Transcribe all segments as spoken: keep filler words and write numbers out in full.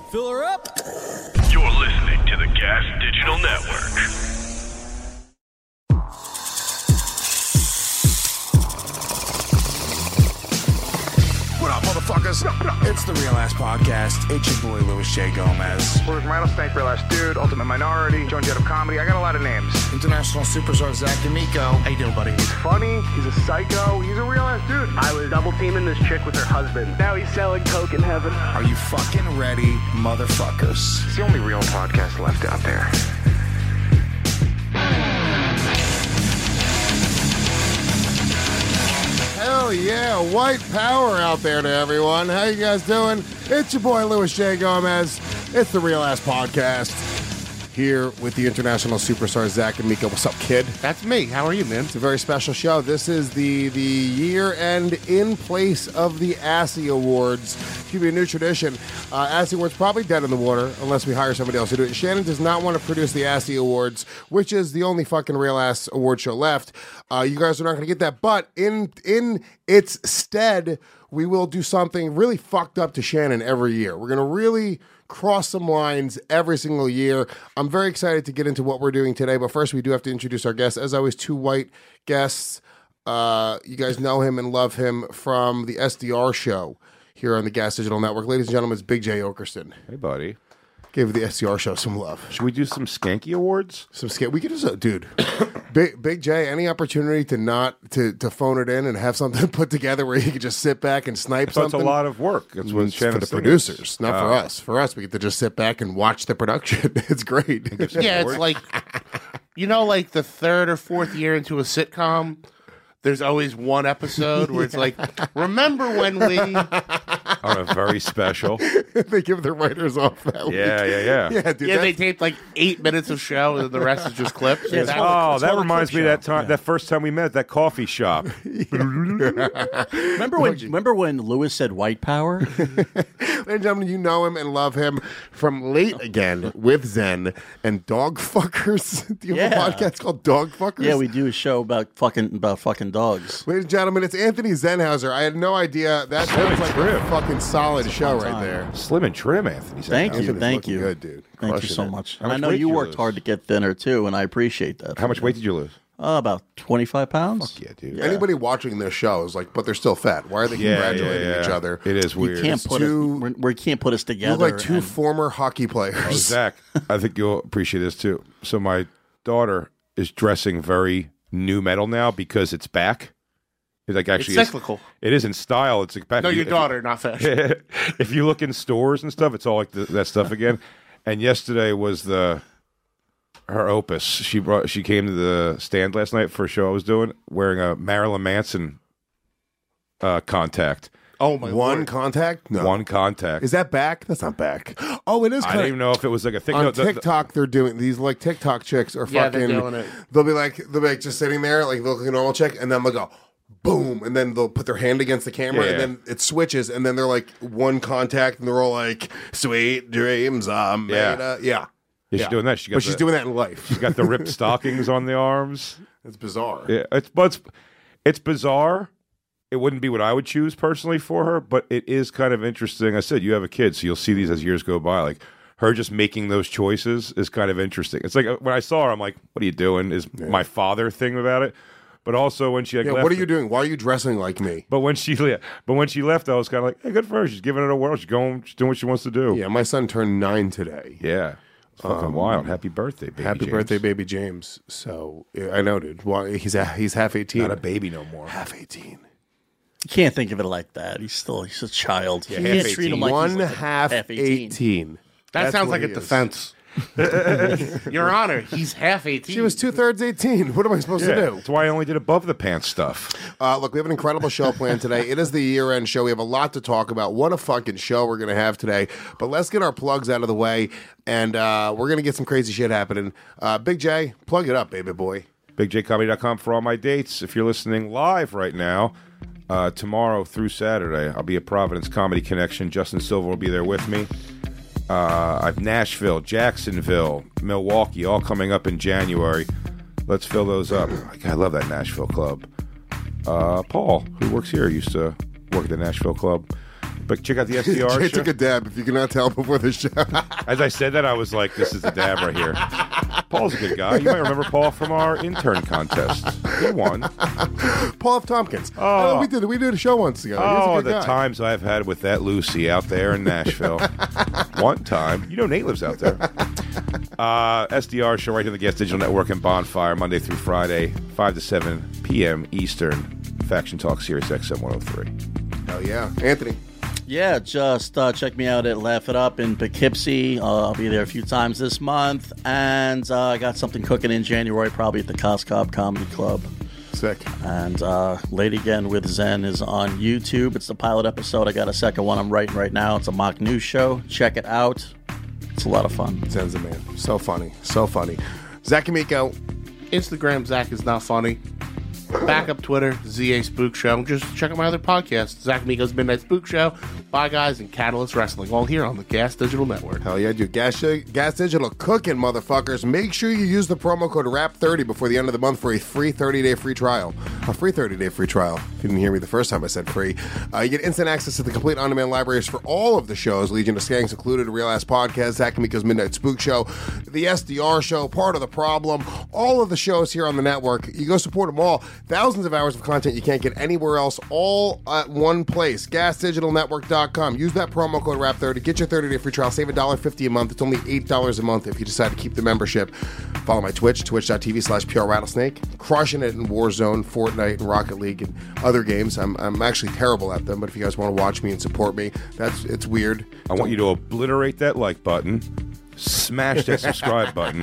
Fill her up. You're listening to the Gas Digital Network. What up, motherfuckers? It's the Real Ass Podcast. It's your boy, Louis J. Gomez. Where's Rattlesnake, Real Ass Dude, Ultimate Minority, Joan Jett of Comedy. I got a lot of names. International superstar Zach D'Amico. How you doing, buddy? He's funny. He's a psycho. He's a real ass dude. I was double teaming this chick with her husband. Now he's selling coke in heaven. Are you fucking ready, motherfuckers? It's the only real podcast left out there. Hell yeah, white power out there to everyone. How you guys doing? It's your boy, Louis J. Gomez. It's the Real Ass Podcast. Here with the international superstar, Zach D'Amico. What's up, kid? That's me. How are you, man? It's a very special show. This is the, the year-end in place of the Assy Awards. It's going to be a new tradition. Uh, Assy Awards probably dead in the water unless we hire somebody else to do it. Shannon does not want to produce the Assy Awards, which is the only fucking Real Ass award show left. Uh, you guys are not going to get that. But in in its stead, we will do something really fucked up to Shannon every year. We're going to really cross some lines every single year. I'm very excited to get into what we're doing today, but first we do have to introduce our guests. As always, two white guests. Uh, you guys know him and love him from the S D R show here on the Gas Digital Network. Ladies and gentlemen, it's Big J Okerson. Hey, buddy. Give the S D R show some love. Should we do some Skanky Awards? Some skate. We could just, uh, dude. Big Big J. Any opportunity to not to to phone it in and have something put together where you could just sit back and snipe So something? it's a lot of work. That's what It's for Shannon's the thing producers, is. not for Oh. us. For us, we get to just sit back and watch the production. It's great. Awards? Yeah, it's like, you know, like the third or fourth year into a sitcom, there's always one episode where it's like, remember when we... On a very special. They give the writers off that week. Yeah, yeah, yeah. Yeah, dude. Yeah, they that's- taped like eight minutes of show and the rest is just clips. Yeah, That- oh, it's that called a reminds clip me of that show. time, that first time we met at that coffee shop. Remember when? Remember when Lewis said white power? Ladies and gentlemen, you know him and love him from Late Again with Zen and Dog Fuckers. Do you have Yeah. a podcast called Dog Fuckers? Yeah, we do a show about fucking about fucking dogs. Ladies and gentlemen, it's Anthony Zenhauser. I had no idea. That sounds like a fucking solid show right time. there. Slim and trim, Anthony. said. Thank you, Anthony's thank looking you, good, dude. Thank you Crushing so it. much. How And I much know weight you did you worked lose? hard to get thinner too, and I appreciate that. How much weight did you lose? Uh, about twenty-five pounds. Yeah, dude. Yeah. Anybody watching this show is like, but they're still fat. Why are they Yeah, congratulating yeah, yeah. each other? It is You weird. can't It's put too- us. We're, we can't put us You together. look like two and- former hockey players. Oh, Zach, I think you'll appreciate this too. So my daughter is dressing very new metal now because it's back. It's like actually It's cyclical. It is in style. It's like back. No, if you- your if you- daughter, not fashion. if you look in stores and stuff, it's all like the, that stuff again. And yesterday was the her opus. She brought. She came to the stand last night for a show I was doing, wearing a Marilyn Manson uh, contact. Oh, my One Lord. contact? No. One contact. Is that back? That's not back. Oh, it is I kind don't of. even know if it was like a thing. On No, the- the- TikTok, they're doing these like TikTok chicks are Yeah, fucking. they're doing it. They'll be like, they'll be like just sitting there, like they'll look like a normal chick, and then they'll go, boom, and then they'll put their hand against the camera, Yeah. and then it switches, and then they're like one contact, and they're all like, "Sweet dreams, I'm made Yeah. of-" yeah. yeah, she's Yeah. doing that. She got But she's the- doing that in life. She's got the ripped stockings on the arms. It's bizarre. Yeah, it's but it's, it's bizarre. It wouldn't be what I would choose personally for her, but it is kind of interesting. I said you have a kid, so you'll see these as years go by. Like her just making those choices is kind of interesting. It's like uh, when I saw her, I'm like, "What are you doing?" Is my father thing about it, but also when she like Yeah, left, what are you doing? Why are you dressing like me? But when she le- but when she left, I was kind of like, "Hey, good for her. She's giving it a whirl. She's going. She's doing what she wants to do." Yeah, my son turned nine today. yeah. It's fucking wild. Happy birthday, baby. Happy James. birthday, baby James. So yeah, I know, dude. Well, he's a, he's half eighteen. Not a baby no more. half eighteen. You can't think of it like that. He's still he's a child. you half can't treat him like One he's like a half half eighteen. That That's sounds what like a he is. defense. Your Honor, he's half eighteen. She was two thirds eighteen. What am I supposed Yeah, to do? that's why I only did above the pants stuff. Uh, look, we have an incredible show planned today. It is the year-end show. We have a lot to talk about. What a fucking show we're going to have today. But let's get our plugs out of the way, and uh, we're going to get some crazy shit happening. Uh, Big J, plug it up, baby boy. big j comedy dot com for all my dates. If you're listening live right now, uh, tomorrow through Saturday, I'll be at Providence Comedy Connection. Justin Silver will be there with me. Uh, I've Nashville, Jacksonville, Milwaukee, all coming up in January. Let's fill those up. I love that Nashville club. Uh, Paul, who works here, used to work at the Nashville club. But check out the S D R Jay show. took a dab, if you cannot tell before the show. As I said that, I was like, this is the dab right here. Paul's a good guy. You might remember Paul from our intern contest. He won. Paul F. Tompkins. Oh. Uh, we did we did a show once ago. He was a Oh, good the guy. times I've had with that Lucy out there in Nashville. One time. You know Nate lives out there. Uh, S D R show right here on the Gas Digital Network and Bonfire, Monday through Friday, five to seven p.m. Eastern. Faction Talk, Sirius X M one oh three. Hell yeah. Anthony. Yeah, just uh, check me out at Laugh It Up in Poughkeepsie. Uh, I'll be there a few times this month. And uh, I got something cooking in January, probably at the Coscob Comedy Club. Sick. And uh, Late Again with Zen is on YouTube. It's the pilot episode. I got a second one I'm writing right now. It's a mock news show. Check it out. It's a lot of fun. Zen's a man. So funny. So funny. Zach Amico. Instagram, Zach is not funny. Backup Twitter, Z A Spook Show. Just check out my other podcast, Zach Miko's Midnight Spook Show, Bye Guys, and Catalyst Wrestling, all here on the Gas Digital Network. Hell yeah, dude. Gas, Gas Digital cooking, motherfuckers. Make sure you use the promo code R A P thirty before the end of the month for a free thirty-day free trial. A free thirty-day free trial. If you didn't hear me the first time I said free. Uh, you get instant access to the complete on-demand libraries for all of the shows, Legion of Skanks included, a Real Ass Podcast, Zach Miko's Midnight Spook Show, the S D R Show, Part of the Problem, all of the shows here on the network. You go support them all. Thousands of hours of content you can't get anywhere else, all at one place. gas digital network dot com. Use that promo code R A P thirty. Get your thirty-day free trial. Save one dollar fifty a month. It's only eight dollars a month if you decide to keep the membership. Follow my Twitch, twitch.tv slash PR Rattlesnake. Crushing it in Warzone, Fortnite, and Rocket League, and other games. I'm, I'm actually terrible at them, but if you guys want to watch me and support me, that's it's weird. I want you to obliterate that like button. Smash that subscribe button.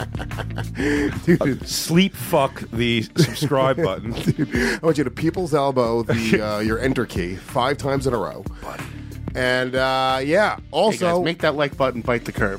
Dude, Sleep fuck the subscribe button. I want you to people's elbow the uh, your enter key five times in a row. And uh, yeah, Hey also guys, make that like button bite the curb.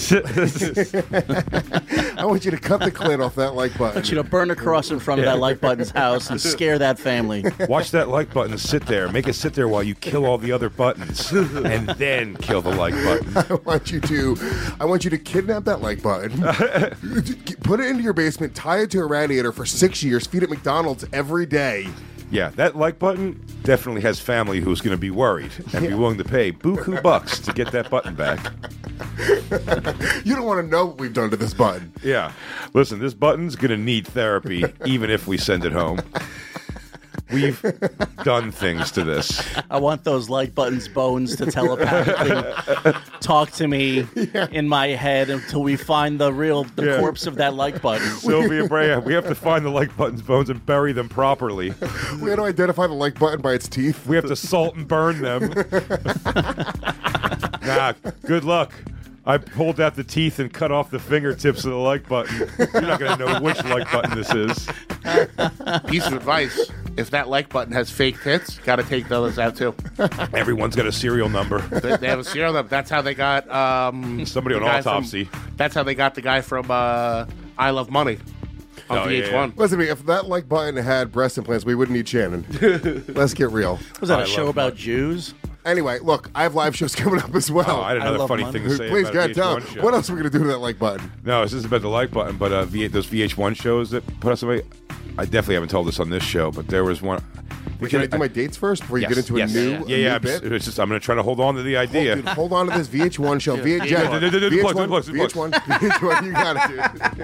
I want you to cut the clit off that like I want you button. to burn across in front of that like button's house and scare that family. Watch that like button sit there. Make it sit there while you kill all the other buttons, and then kill the like button. I want you to, I want you to kidnap that like button, put it into your basement, tie it to a radiator for six years, feed it McDonald's every day. Yeah, that like button definitely has family who's going to be worried and be willing to pay buku bucks to get that button back. You don't want to know what we've done to this button. Yeah. Listen, this button's going to need therapy even if we send it home. We've done things to this. I want those like buttons bones to telepathically talk to me in my head until we find the real the Yeah. corpse of that like button. Sylvia Brea, we have to find the like button's bones and bury them properly. We had to identify the like button by its teeth. We have to salt and burn them. Nah, good luck. I pulled out the teeth and cut off the fingertips of the like button. You're not going to know which like button this is. Piece of advice: if that like button has fake tits, got to take those out too. Everyone's got a serial number. They, they have a serial number. That's how they got um, Somebody the on guy from- autopsy. that's how they got the guy from uh, I Love Money on Oh, V H one. yeah. Listen to me, if that like button had breast implants, we wouldn't need Shannon. Let's get real. Was that I a show love about Money. Jews? Anyway, look, I have live shows coming up as well. Oh, I had I another love funny money. thing to say Please, about go a ahead, tell V H one them. show. What else are we going to do to that like button? No, this is about the like button, but uh, V- those V H one shows that put us away. I definitely haven't told this on this show, but there was one. We Can I do my dates first before you yes, get into yes. a new, yeah, a yeah. new I'm bit? just, it's just I'm going to try to hold on to the Hold, idea. dude, hold on to this V H one show. V H, Yeah, do- do- do- do- V H one, plugs, plugs, V H one, V H one, you got it,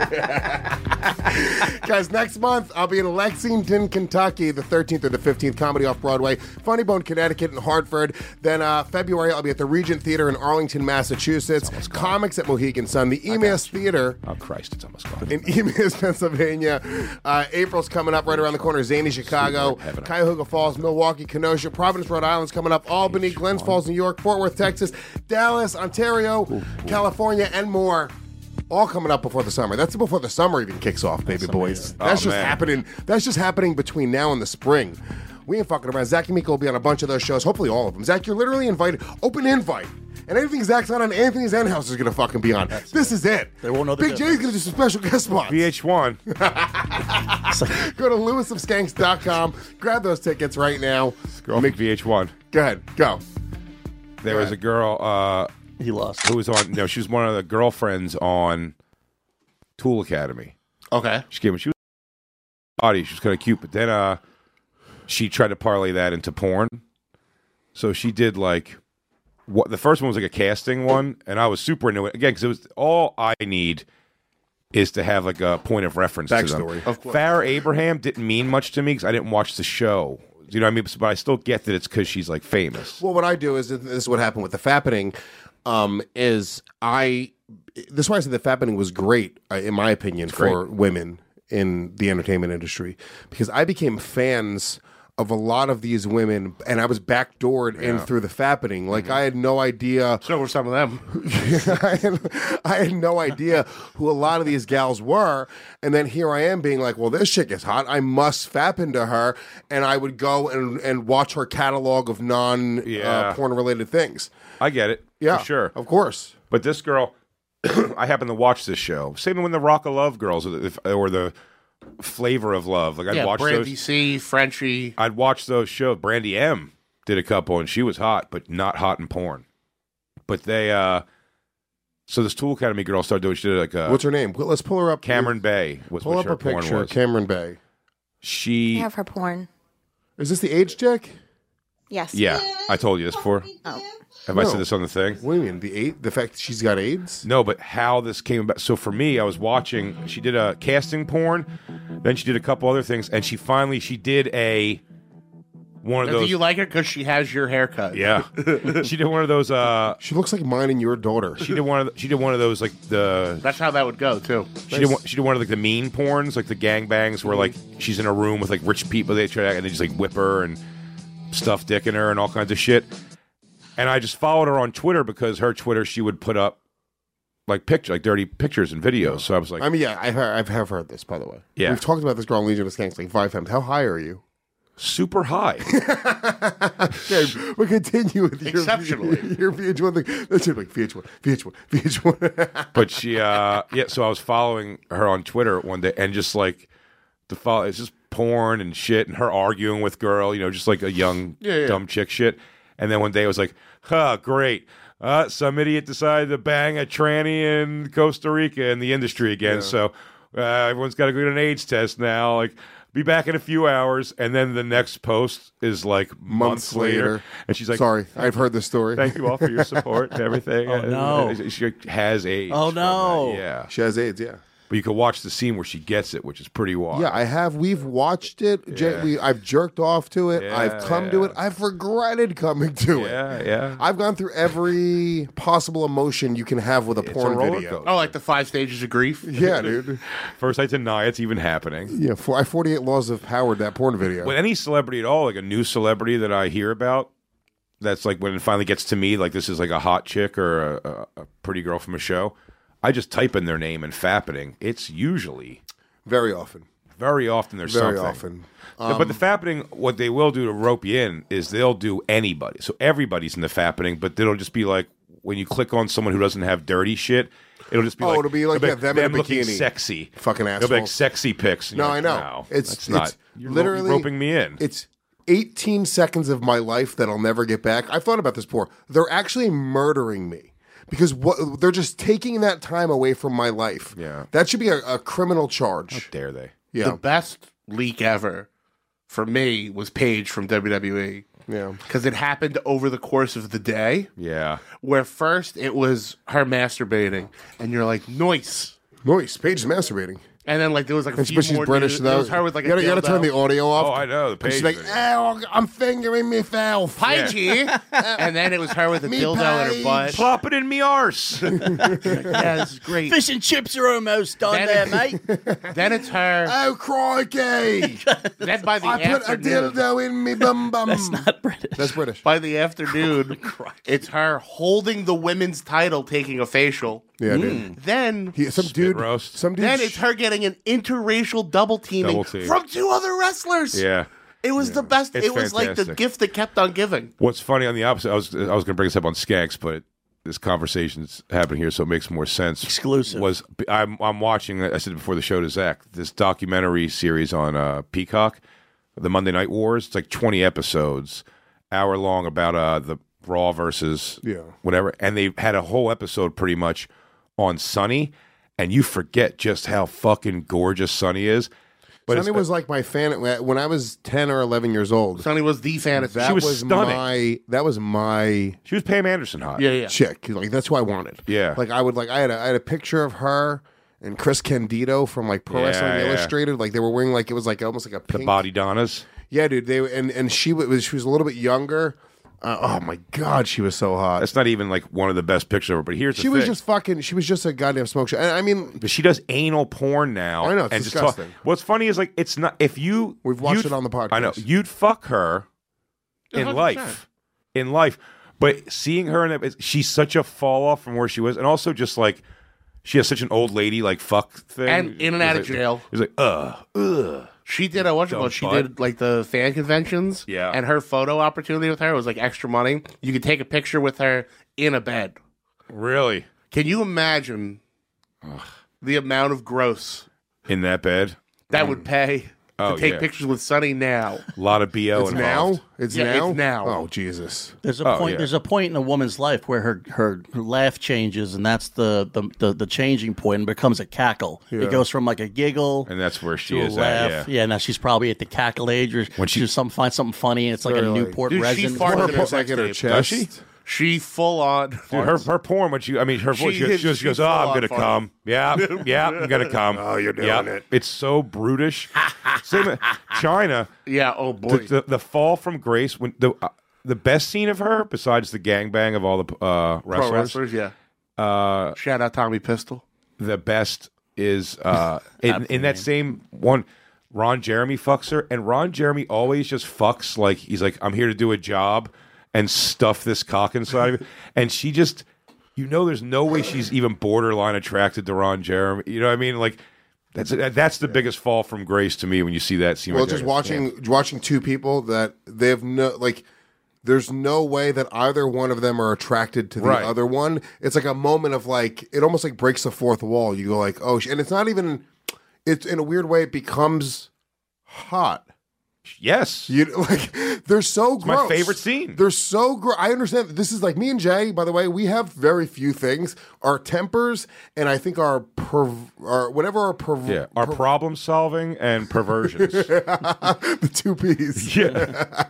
dude. Guys, next month I'll be in Lexington, Kentucky, the thirteenth or the fifteenth, Comedy Off Broadway, Funny Bone, Connecticut, and Hartford. Then uh, February I'll be at the Regent Theater in Arlington, Massachusetts. Comics at Mohegan Sun, the E M A S Theater Oh Christ, it's almost gone. in E M A S, Pennsylvania. Uh, April's coming up right around the corner. Zany, Chicago. Heaven. Cuyahoga Falls, Milwaukee, Kenosha. Providence, Rhode Island's coming up. Albany, Glens Falls, New York. Fort Worth, Texas. Dallas, Ontario, California, and more. All coming up before the summer. That's before the summer even kicks off, baby boys. That's Oh, just man. happening. That's just happening between now and the spring. We ain't fucking around. Zach and Miko will be on a bunch of those shows. Hopefully all of them. Zach, you're literally invited. Open invite. And anything Zach's not on, Anthony's End House is going to fucking be on. This is it. They won't know the Big J's going to do some special guest spots. V H one. Go to lewis of skanks dot com. Grab those tickets right now. Girl from V H one. Go ahead. Go. There was a girl uh, He lost. who was on. No, she was one of the girlfriends on Tool Academy. Okay. She came. She was body. She was kind of cute, but then uh, she tried to parlay that into porn. So she did like what the first one was like a casting one, and I was super into it again because it was all I need is to have like a point of reference Backstory. to them. Of course. Farrah Abraham didn't mean much to me because I didn't watch the show. You know what I mean? But I still get that it's because she's like famous. Well, what I do is this is what happened with the Fappening. Um, is I this is why I said the Fappening was great uh, in my opinion for great. women in the entertainment industry because I became fans of a lot of these women, and I was backdoored in through the Fappening. Like Mm-hmm. I had no idea. So were some of them. I, had, I had no idea who a lot of these gals were, and then here I am being like, "Well, this chick is hot. I must fap into her," and I would go and and watch her catalog of non Yeah. uh, porn related things. I get it. Yeah, For sure. of course. But this girl, I happen to watch this show. Same when the Rock of Love girls or the, or the Flavor of Love. Like I'd Yeah, watch Brandy those. C, Frenchie. I'd watch those shows. Brandy M did a couple, and she was hot, but not hot in porn. But they, uh so this Tool Academy girl started doing. She did like a What's her name? Well, let's pull her up. Cameron Bay was Pull what up her a porn picture. was. Cameron Bay. She, I have her porn. Is this the age check? Yes. yeah, I told you this before. Oh. Have I No. said this on the thing? What do you mean? The eight? The fact that she's got AIDS? No, but how this came about. So for me, I was watching. She did a casting porn, then she did a couple other things, and she finally she did a one of Do those. you like her because she has your haircut? Yeah, she did one of those. Uh, She looks like mine and your daughter. she did one of. The, she did one of those like the. That's how that would go, too. She did one, she did one of like the mean porns, like the gangbangs, where like she's in a room with like rich people. They try to, and they just like whip her and stuff dick in her and all kinds of shit. And I just followed her on Twitter because her Twitter she would put up like picture, like dirty pictures and videos. So I was like, I mean, yeah, I heard, I've have heard this, by the way. Yeah. We've talked about this girl on Legion of Skanks like five times. How high are you? super high. Okay, we'll continue with your, Exceptionally. your V H one thing. That's it, like V H one, V H one, V H one. But she, uh, yeah. So I was following her on Twitter one day, and just like the follow, it's just porn and shit, and her arguing with girl, you know, just like a young yeah. dumb chick shit. And then one day I was like, "Huh, great." Uh, some idiot decided to bang a tranny in Costa Rica in the industry again. So uh, everyone's got to go get an AIDS test now. Like, be back in a few hours. And then the next post is like months, Months later. later. And she's like, Sorry, I've heard this story. thank you all for your support and everything. Oh, no. And She has AIDS. Oh, from no. that. Yeah. She has AIDS, yeah. But you can watch the scene where she gets it, which is pretty wild. Yeah, I have. We've watched it. J- Yeah. we, I've jerked off to it. Yeah, I've come to yeah. it. I've regretted coming to it. Yeah, yeah. I've gone through every possible emotion you can have with a It's porn a roller video. coaster. Oh, like the five stages of grief? Yeah, dude. First, I deny it's even happening. Yeah, for, I forty-eight Laws of Power, that porn video. With any celebrity at all, like a new celebrity that I hear about, that's like when it finally gets to me, like this is like a hot chick or a, a, a pretty girl from a show, I just type in their name and fappening. It's usually, Very often. very often there's Very something. often. but the fappening, what they will do to rope you in is they'll do anybody. So everybody's in the fappening, but it'll just be like when you click on someone who doesn't have dirty shit, it'll just be Oh, like, it'll be like, yeah, them in a looking bikini. sexy. Fucking It'll be like assholes. sexy pics. and No, you're I like, know. No, it's that's it's not. You're literally ro- roping me in. It's eighteen seconds of my life that I'll never get back. I've thought about this before. They're actually murdering me because what they're just taking that time away from my life. Yeah. That should be a, a criminal charge. Dare they? Yeah, The best leak ever for me was Paige from W W E. yeah. Because it happened over the course of the day, Yeah. where first it was her masturbating, and you're like, nice. Noise. Paige is masturbating. And then like there was like a And few but she's more British news. though. It was her with like you gotta, a you gotta turn the dildo. audio off. Oh, I know. The And she's page. like, "Oh, I'm fingering myself." Paige. And then it was her with a Me dildo in her Paige. butt. Plop it in me arse. Yeah, this is great. Fish and chips are almost done Then there, it- mate. Then it's her. Oh crikey! Then by the I put a afternoon, dildo in me bum bum. That's not British. That's British. by the afternoon, it's her holding the women's title, taking a facial. Yeah, dude. Then, He, some dude. roast. Some dude. then it's her getting an interracial double teaming Double team. from two other wrestlers. Yeah. It was the best. It's it was like the fantastic. gift that kept on giving. What's funny on the opposite, I was I was going to bring this up on Skanks, but this conversation's happening here, so it makes more sense. Exclusive. Was I'm I'm watching. I said before the show to Zach, this documentary series on uh, Peacock, the Monday Night Wars. It's like twenty episodes, hour long, about uh, the Raw versus Yeah. whatever, and they had a whole episode pretty much on Sunny, and you forget just how fucking gorgeous Sunny is. But Sonny it's- was like my fan when I was ten or eleven years old. Sonny was the fantasy. That She was was stunning. my that was my She was Pam Anderson hot. yeah, yeah. chick. Like that's who I wanted. Yeah. Like I would like I had a I had a picture of her and Chris Candido from like Pro Yeah, Wrestling yeah. Illustrated. Like they were wearing like it was like almost like a The pink. Body Donnas. Yeah, dude. They and and she was she was a little bit younger. Uh, oh my god, she was so hot. That's not even like one of the best pictures of her. But here's the She was thing. just fucking. She was just a goddamn smoke show. And I mean, But she does anal porn now. I know, it's and just disgusting. Talk, what's funny is like it's not if you We've watched you'd- it on the podcast. I know you'd fuck her in one hundred life, percent. in life. But seeing her in that, she's such a fall off from where she was, and also just like she has such an old lady like fuck thing, And in and out of It's like- jail. It's like ugh, ugh. She did a what's it Dumb called? She butt. did like the fan conventions. Yeah. And her photo opportunity with her was like extra money. You could take a picture with her in a bed. Really Can you imagine the amount of gross in that bed. that would pay Oh, to take yeah. pictures with Sonny now? A lot of B O it's involved. now. It's Yeah, now. it's now. Oh Jesus. There's a Oh, point. yeah. There's a point in a woman's life where her, her her laugh changes, and that's the the, the, the changing point, and becomes a cackle. It goes from like a giggle and that's where she to a is laugh. at. Yeah. yeah, now she's probably at the cackle age, or When she- she some find something funny, and it's like a Really? Newport Dude, she resin. farted Her in her po- sex like in her tape. chest. Does she? She full on. Dude, her her porn when she I mean her voice She she, is- she just she's goes, oh, full I'm on gonna farting. come. Yeah, yeah, I'm gonna come. Oh, you're doing yeah. it. It's so brutish. Same with China. Yeah. Oh The, boy. the, the fall from grace when the uh, the best scene of her besides the gangbang of all the uh, Pro wrestlers, wrestlers. Yeah. uh, Shout out Tommy Pistol. the best is uh, in, in that same one. Ron Jeremy fucks her, and Ron Jeremy always just fucks like he's like, I'm here to do a job and stuff this cock inside of it, and she just, you know, there's no way she's even borderline attracted to Ron Jeremy. You know what I mean? Like that's that's the biggest fall from grace to me when you see that scene. Well, right just there. watching watching two people that they have no like. There's no way that either one of them are attracted to the Right. other one. It's like a moment of like it almost like breaks the fourth wall. You go like, oh, sh-. And it's not even. It's in a weird way. It becomes hot. Yes. You like they're so my gross. favorite scene. They're so gross. I understand that this is like me and Jay. By the way, we have very few things. Our tempers and I think our perv- our whatever our perv- Yeah, our per- problem solving and perversions. the two P's. yeah,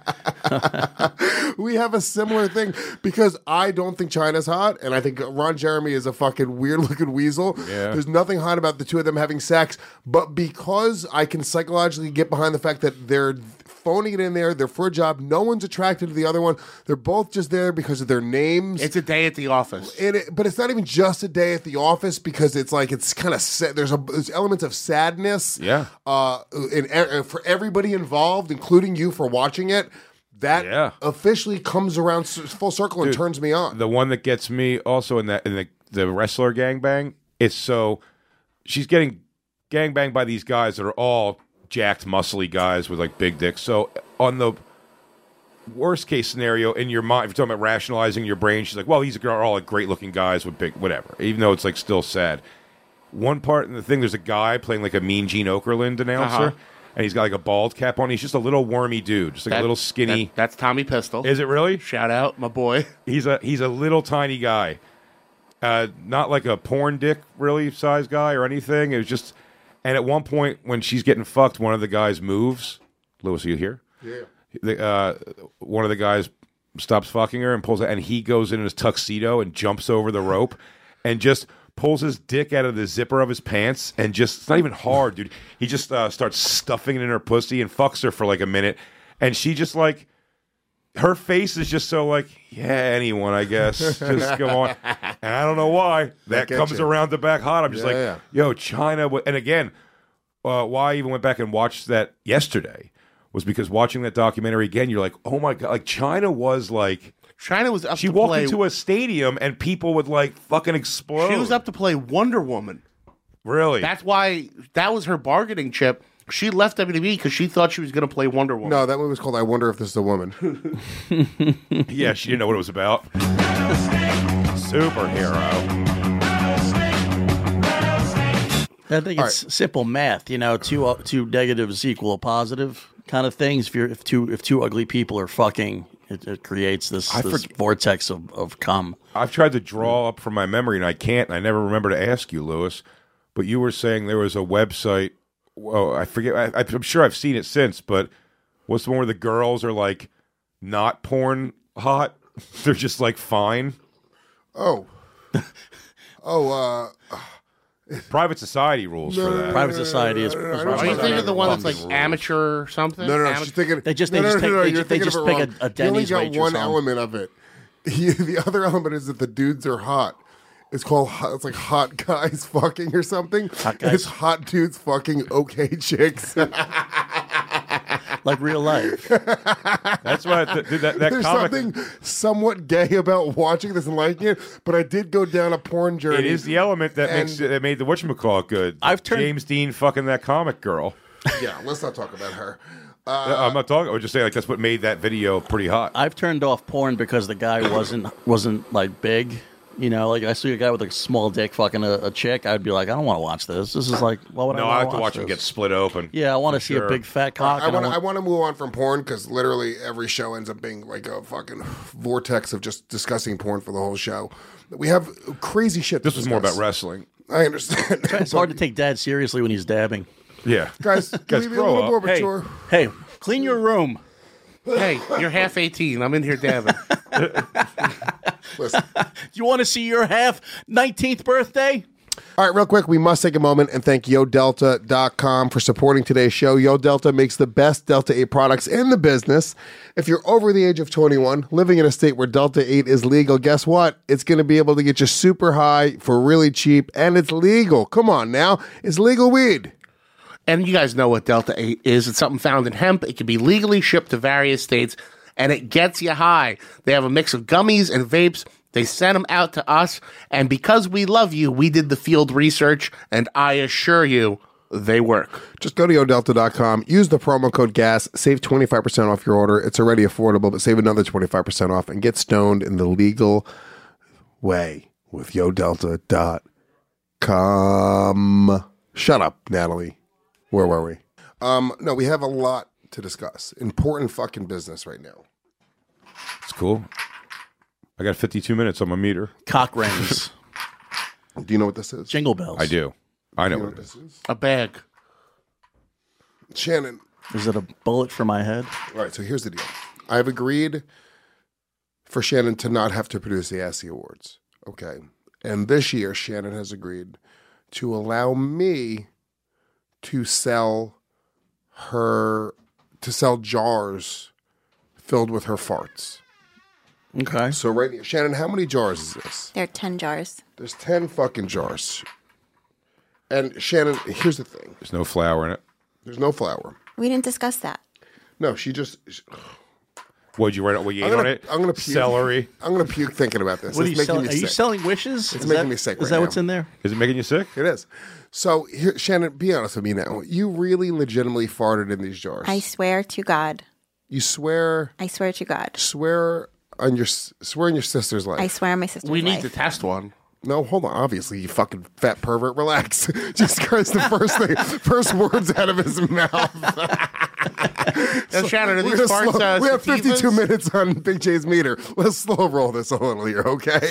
We have a similar thing because I don't think China's hot, and I think Ron Jeremy is a fucking weird looking weasel. Yeah. There's nothing hot about the two of them having sex, but because I can psychologically get behind the fact that they're phoning it in there, they're for a job, no one's attracted to the other one. They're both just there because of their names. It's a day at the office. And it, but it's not even just a day at the office because it's like it's kind of sad. There's a there's elements of sadness. Yeah. Uh, in, uh, for everybody involved, including you for watching it, that Yeah. officially comes around s- full circle and Dude, turns me on. the one that gets me also in that in the the wrestler gangbang. It's so she's getting gangbanged by these guys that are all jacked, muscly guys with like big dicks. So on the worst case scenario in your mind, if you're talking about rationalizing your brain, she's like, well, these are all like great looking guys with big whatever. Even though it's like still sad. One part in the thing, there's a guy playing like a Mean Gene Okerlund announcer, Uh-huh. and he's got like a bald cap on. He's just a little wormy dude, just like That- a little skinny. that- that's Tommy Pistol. Is it really? Shout out, my boy. He's a he's a little tiny guy, uh, not like a porn dick really size guy or anything. It was just, and at one point when she's getting fucked, one of the guys moves. Louis, are you here? Yeah. The, uh, one of the guys stops fucking her and pulls it, and he goes in his tuxedo and jumps over the rope, and just pulls his dick out of the zipper of his pants and just, it's not even hard, dude. He just uh, starts stuffing it in her pussy and fucks her for like a minute, and she just like. Her face is just so like, yeah, anyone, I guess. Just go on. And I don't know why. That gets comes you. around the back hot. I'm just Yeah, like, yeah. yo, China. w- And again, uh, why I even went back and watched that yesterday was because watching that documentary again, you're like, oh my God. Like, China was like, China was up she to walked play. into a stadium and people would like fucking explode. She was up to play Wonder Woman. Really? That's why that was her bargaining chip. She left W W E because she thought she was going to play Wonder Woman. No, that movie was called I Wonder If This Is a Woman. yeah, she didn't know what it was about. Superhero. I think it's simple math. You know, two uh, two negatives equal a positive kind of things. If you're if two if two ugly people are fucking, it, it creates this, I this forg- vortex of, of cum. I've tried to draw up from my memory, and I can't. And I never remember to ask you, Lewis. But you were saying there was a website Whoa, I forget. I, I'm sure I've seen it since, but what's the one where the girls are like not porn hot? They're just like fine. Oh, oh. uh... Private Society rules No, for no, that. no, Private no, no, Society no, is. no, no, is no, run no, Are you by thinking of the one that's Bumpy like rules. amateur or something? No, no, no. Amateur- She's thinking. They just- no, they no, just no, pick- no, they you're just- they thinking just of it pick wrong. a- a You only Denny's got waitress one on. element of it. The other element is that the dudes are hot. It's called. hot- It's like hot guys fucking or something. Hot guys. It's hot dudes fucking okay chicks. Like real life. That's why th- th- that, that There's comic. something somewhat gay about watching this and liking it, but I did go down a porn journey. It is the element that And- makes it, that made the whatchamacallit good. I've turned- James Dean fucking that comic girl. Yeah, let's not talk about her. I'm not talking. I was just saying like that's what made that video pretty hot. I've turned off porn because the guy wasn't wasn't like big. You know, like I see a guy with a small dick fucking a, a chick, I'd be like, I don't want to watch this. This is like, why would no, I? I wanna like to watch him this? get split open. Yeah, I want to For see sure. a big fat cock. I and want to. want- I want to move on from porn because literally every show ends up being like a fucking vortex of just discussing porn for the whole show. We have crazy shit. to This was more discuss. about wrestling. I understand. It's hard to take Dad seriously when he's dabbing. Yeah, guys. Guys, Leave me a grow little up. more Hey, mature. hey, clean your room. Hey, you're half eighteen. I'm in here dabbing. Listen. You want to see your half nineteenth birthday? All right, real quick, we must take a moment and thank Yo Delta dot com for supporting today's show. Yo Delta makes the best Delta eight products in the business. If you're over the age of twenty-one, living in a state where Delta eight is legal, guess what? It's going to be able to get you super high for really cheap, and it's legal. Come on now. It's legal weed. And you guys know what Delta eight is. It's something found in hemp. It can be legally shipped to various states, and it gets you high. They have a mix of gummies and vapes. They sent them out to us, and because we love you, we did the field research, and I assure you, they work. Just go to Yo Delta dot com, use the promo code GAS, save twenty-five percent off your order. It's already affordable, but save another twenty-five percent off and get stoned in the legal way with Yo Delta dot com. Shut up, Natalie. Where were we? Um, no, we have a lot to discuss. Important fucking business right now. it's cool. I got fifty-two minutes on my meter. Cock rings, Do you know what this is? jingle bells. I do. I know You know what what it is. this is? A bag. Shannon. Is it a bullet for my head? All right, so here's the deal. I've agreed for Shannon to not have to produce the A S C I Awards. Okay. And this year, Shannon has agreed to allow me to sell her, to sell jars filled with her farts. Okay. So right here, Shannon, how many jars is this? There are ten jars. There's ten fucking jars. And Shannon, here's the thing. There's no flour in it. There's no flour. We didn't discuss that. No, she just. What'd you write it? What you I'm ate gonna, on it? I'm gonna puke. Celery. I'm gonna puke thinking about this. What are It's you making selling? me Are you sick. selling wishes? It's is making that, me sick Is right that now. what's in there? Is it making you sick? It is. So, here, Shannon, be honest with me now. You really legitimately farted in these jars. I swear to God. You swear, I swear to God. swear on your, swear on your sister's life. I swear on my sister's We need life. to test one. No, hold on. Obviously, you fucking fat pervert. Relax. Just because the first thing, first words out of his mouth. Now, Shannon, are We're these gonna parts slow- uh, we have fifty-two sativas? minutes on Big J's meter. Let's slow roll this a little here, okay?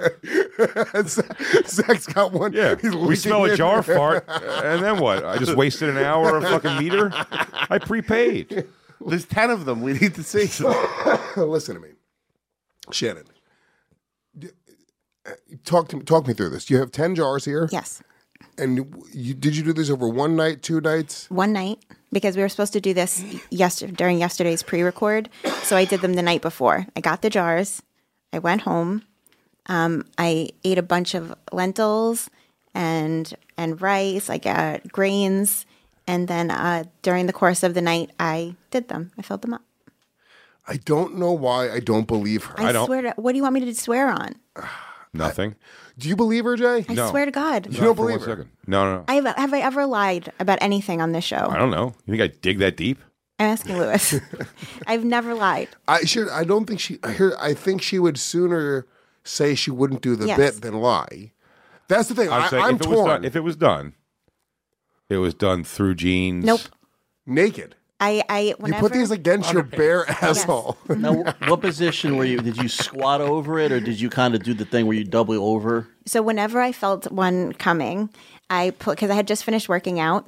Zach's got one. Yeah. He's We smell a leaking jar in. fart, and then what? I just wasted an hour of fucking meter? I prepaid. There's ten of them. We need to see. Listen to me, Shannon. d- uh, Talk to me. Talk me through this. You have ten jars here, Yes. and you, did you do this over one night, two nights? One night, because we were supposed to do this yesterday during yesterday's pre-record. So I did them the night before. I got the jars. I went home. Um, I ate a bunch of lentils and and rice. I got grains. And then uh, during the course of the night, I did them. I filled them up. I don't know why I don't believe her. I, don't. swear to, what do you want me to swear on? Nothing. Do you believe her, Jay? I No. swear to God. You don't For one believe her. second. No, no, no. I have, have I ever lied about anything on this show? I don't know. You think I dig that deep? I'm asking Lewis. I've never lied. I should. I don't think she. I hear. I think she would sooner say she wouldn't do the Yes. bit than lie. That's the thing. I I, would say I'm if it was torn. done, if it was done, it was done through jeans. Nope. Naked. I, I You whenever put these against your bare asshole. Now, what position were you? Did you squat over it, or did you kind of do the thing where you double over? so whenever I felt one coming, I put because I had just finished working out.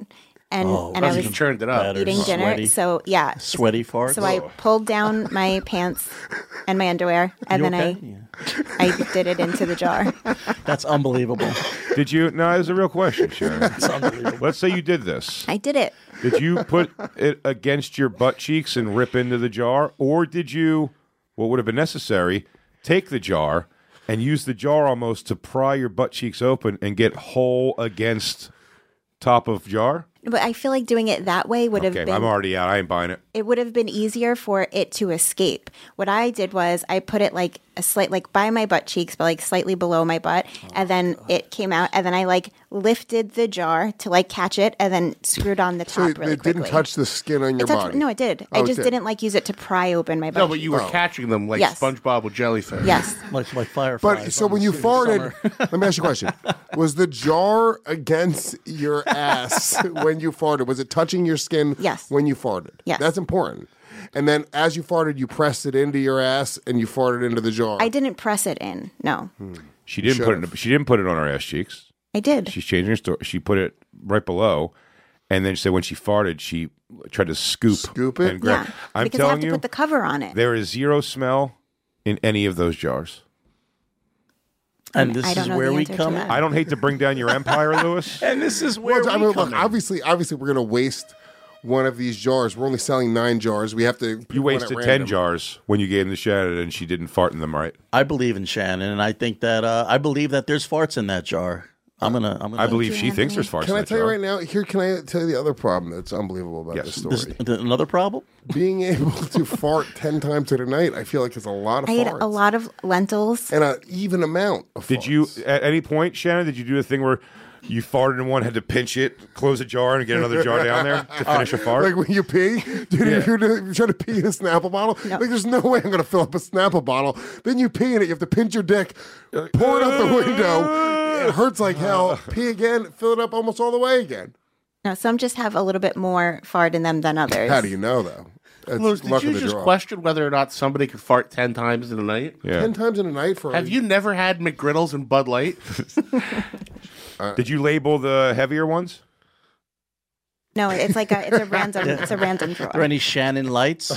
and Oh, and I Because was you churned it up. better. eating dinner. Sweaty. So yeah, Sweaty farts. so I pulled down my pants and my underwear, and You then okay? I Yeah. I did it into the jar. That's unbelievable. Did you? No, it's a real question, Sharon. That's unbelievable. Let's say you did this. I did it. Did you put it against your butt cheeks and rip into the jar, or did you, what would have been necessary, take the jar and use the jar almost to pry your butt cheeks open and get whole against top of jar? But I feel like doing it that way would have Okay, been I'm already out. I ain't buying it. it would have been easier for it to escape. What I did was I put it like a slight like by my butt cheeks, but like slightly below my butt, and then it came out, and then I like lifted the jar to like catch it, and then screwed on the top So it, really it quickly. didn't touch the skin on your It touched- body. No, it did. Oh, I it just did. didn't like use it to pry open my butt. No, but you were Oh. catching them like Yes. SpongeBob with jellyfish. Yes. Like like fireflies. But so on when the you street in farted, summer. let me ask you a question: was the jar against your ass when you farted? Was it touching your skin? Yes. When you farted. Yes. That's important. And then as you farted, you pressed it into your ass and you farted into the jar. I didn't press it in. No, She didn't put it. should've. She didn't put it on her ass cheeks. I did. She's changing her story. She put it right below, and then she said when she farted, she tried to scoop, Scoop it? and grab. Yeah, I'm because I have telling to you, put the cover on it. there is zero smell in any of those jars. And this I don't is know where the we answer to come that. in. I don't hate to bring down your empire, Lewis. And this is where Well, I we mean, come look, in. obviously, obviously, we're going to waste one of these jars. We're only selling nine jars. We have to. pick You one at wasted ten random. jars when you gave them to Shannon, and she didn't fart in them, right? I believe in Shannon, and I think that uh, I believe that there's farts in that jar. I'm gonna. I'm gonna. I believe you, she thinks Anthony. there's farts Can in I that tell you jar. right now? Here, can I tell you the other problem that's unbelievable about Yes. this This, story? th- another problem? Being able to fart ten times in a night, I feel like it's a lot of I ate farts. a lot of lentils. and an even amount of Did farts. you, at any point, Shannon, did you do a thing where you farted in one, had to pinch it, close a jar, and get another jar down there to finish a fart? Like when you pee, dude, if you're, you're trying to pee in a Snapple bottle, No. like there's no way I'm going to fill up a Snapple bottle. Then you pee in it, you have to pinch your dick, pour it out the window. It hurts like hell. Pee again, fill it up almost all the way again. No, some just have a little bit more fart in them than others. How do you know though? It's Louis, did luck you of the just draw. question whether or not somebody could fart ten times in a night? Yeah. Ten times in a night for Have you never had McGriddles and Bud Light? Did you label the heavier ones? No, it's like a it's a random it's a random drawer. Are there any Shannon lights?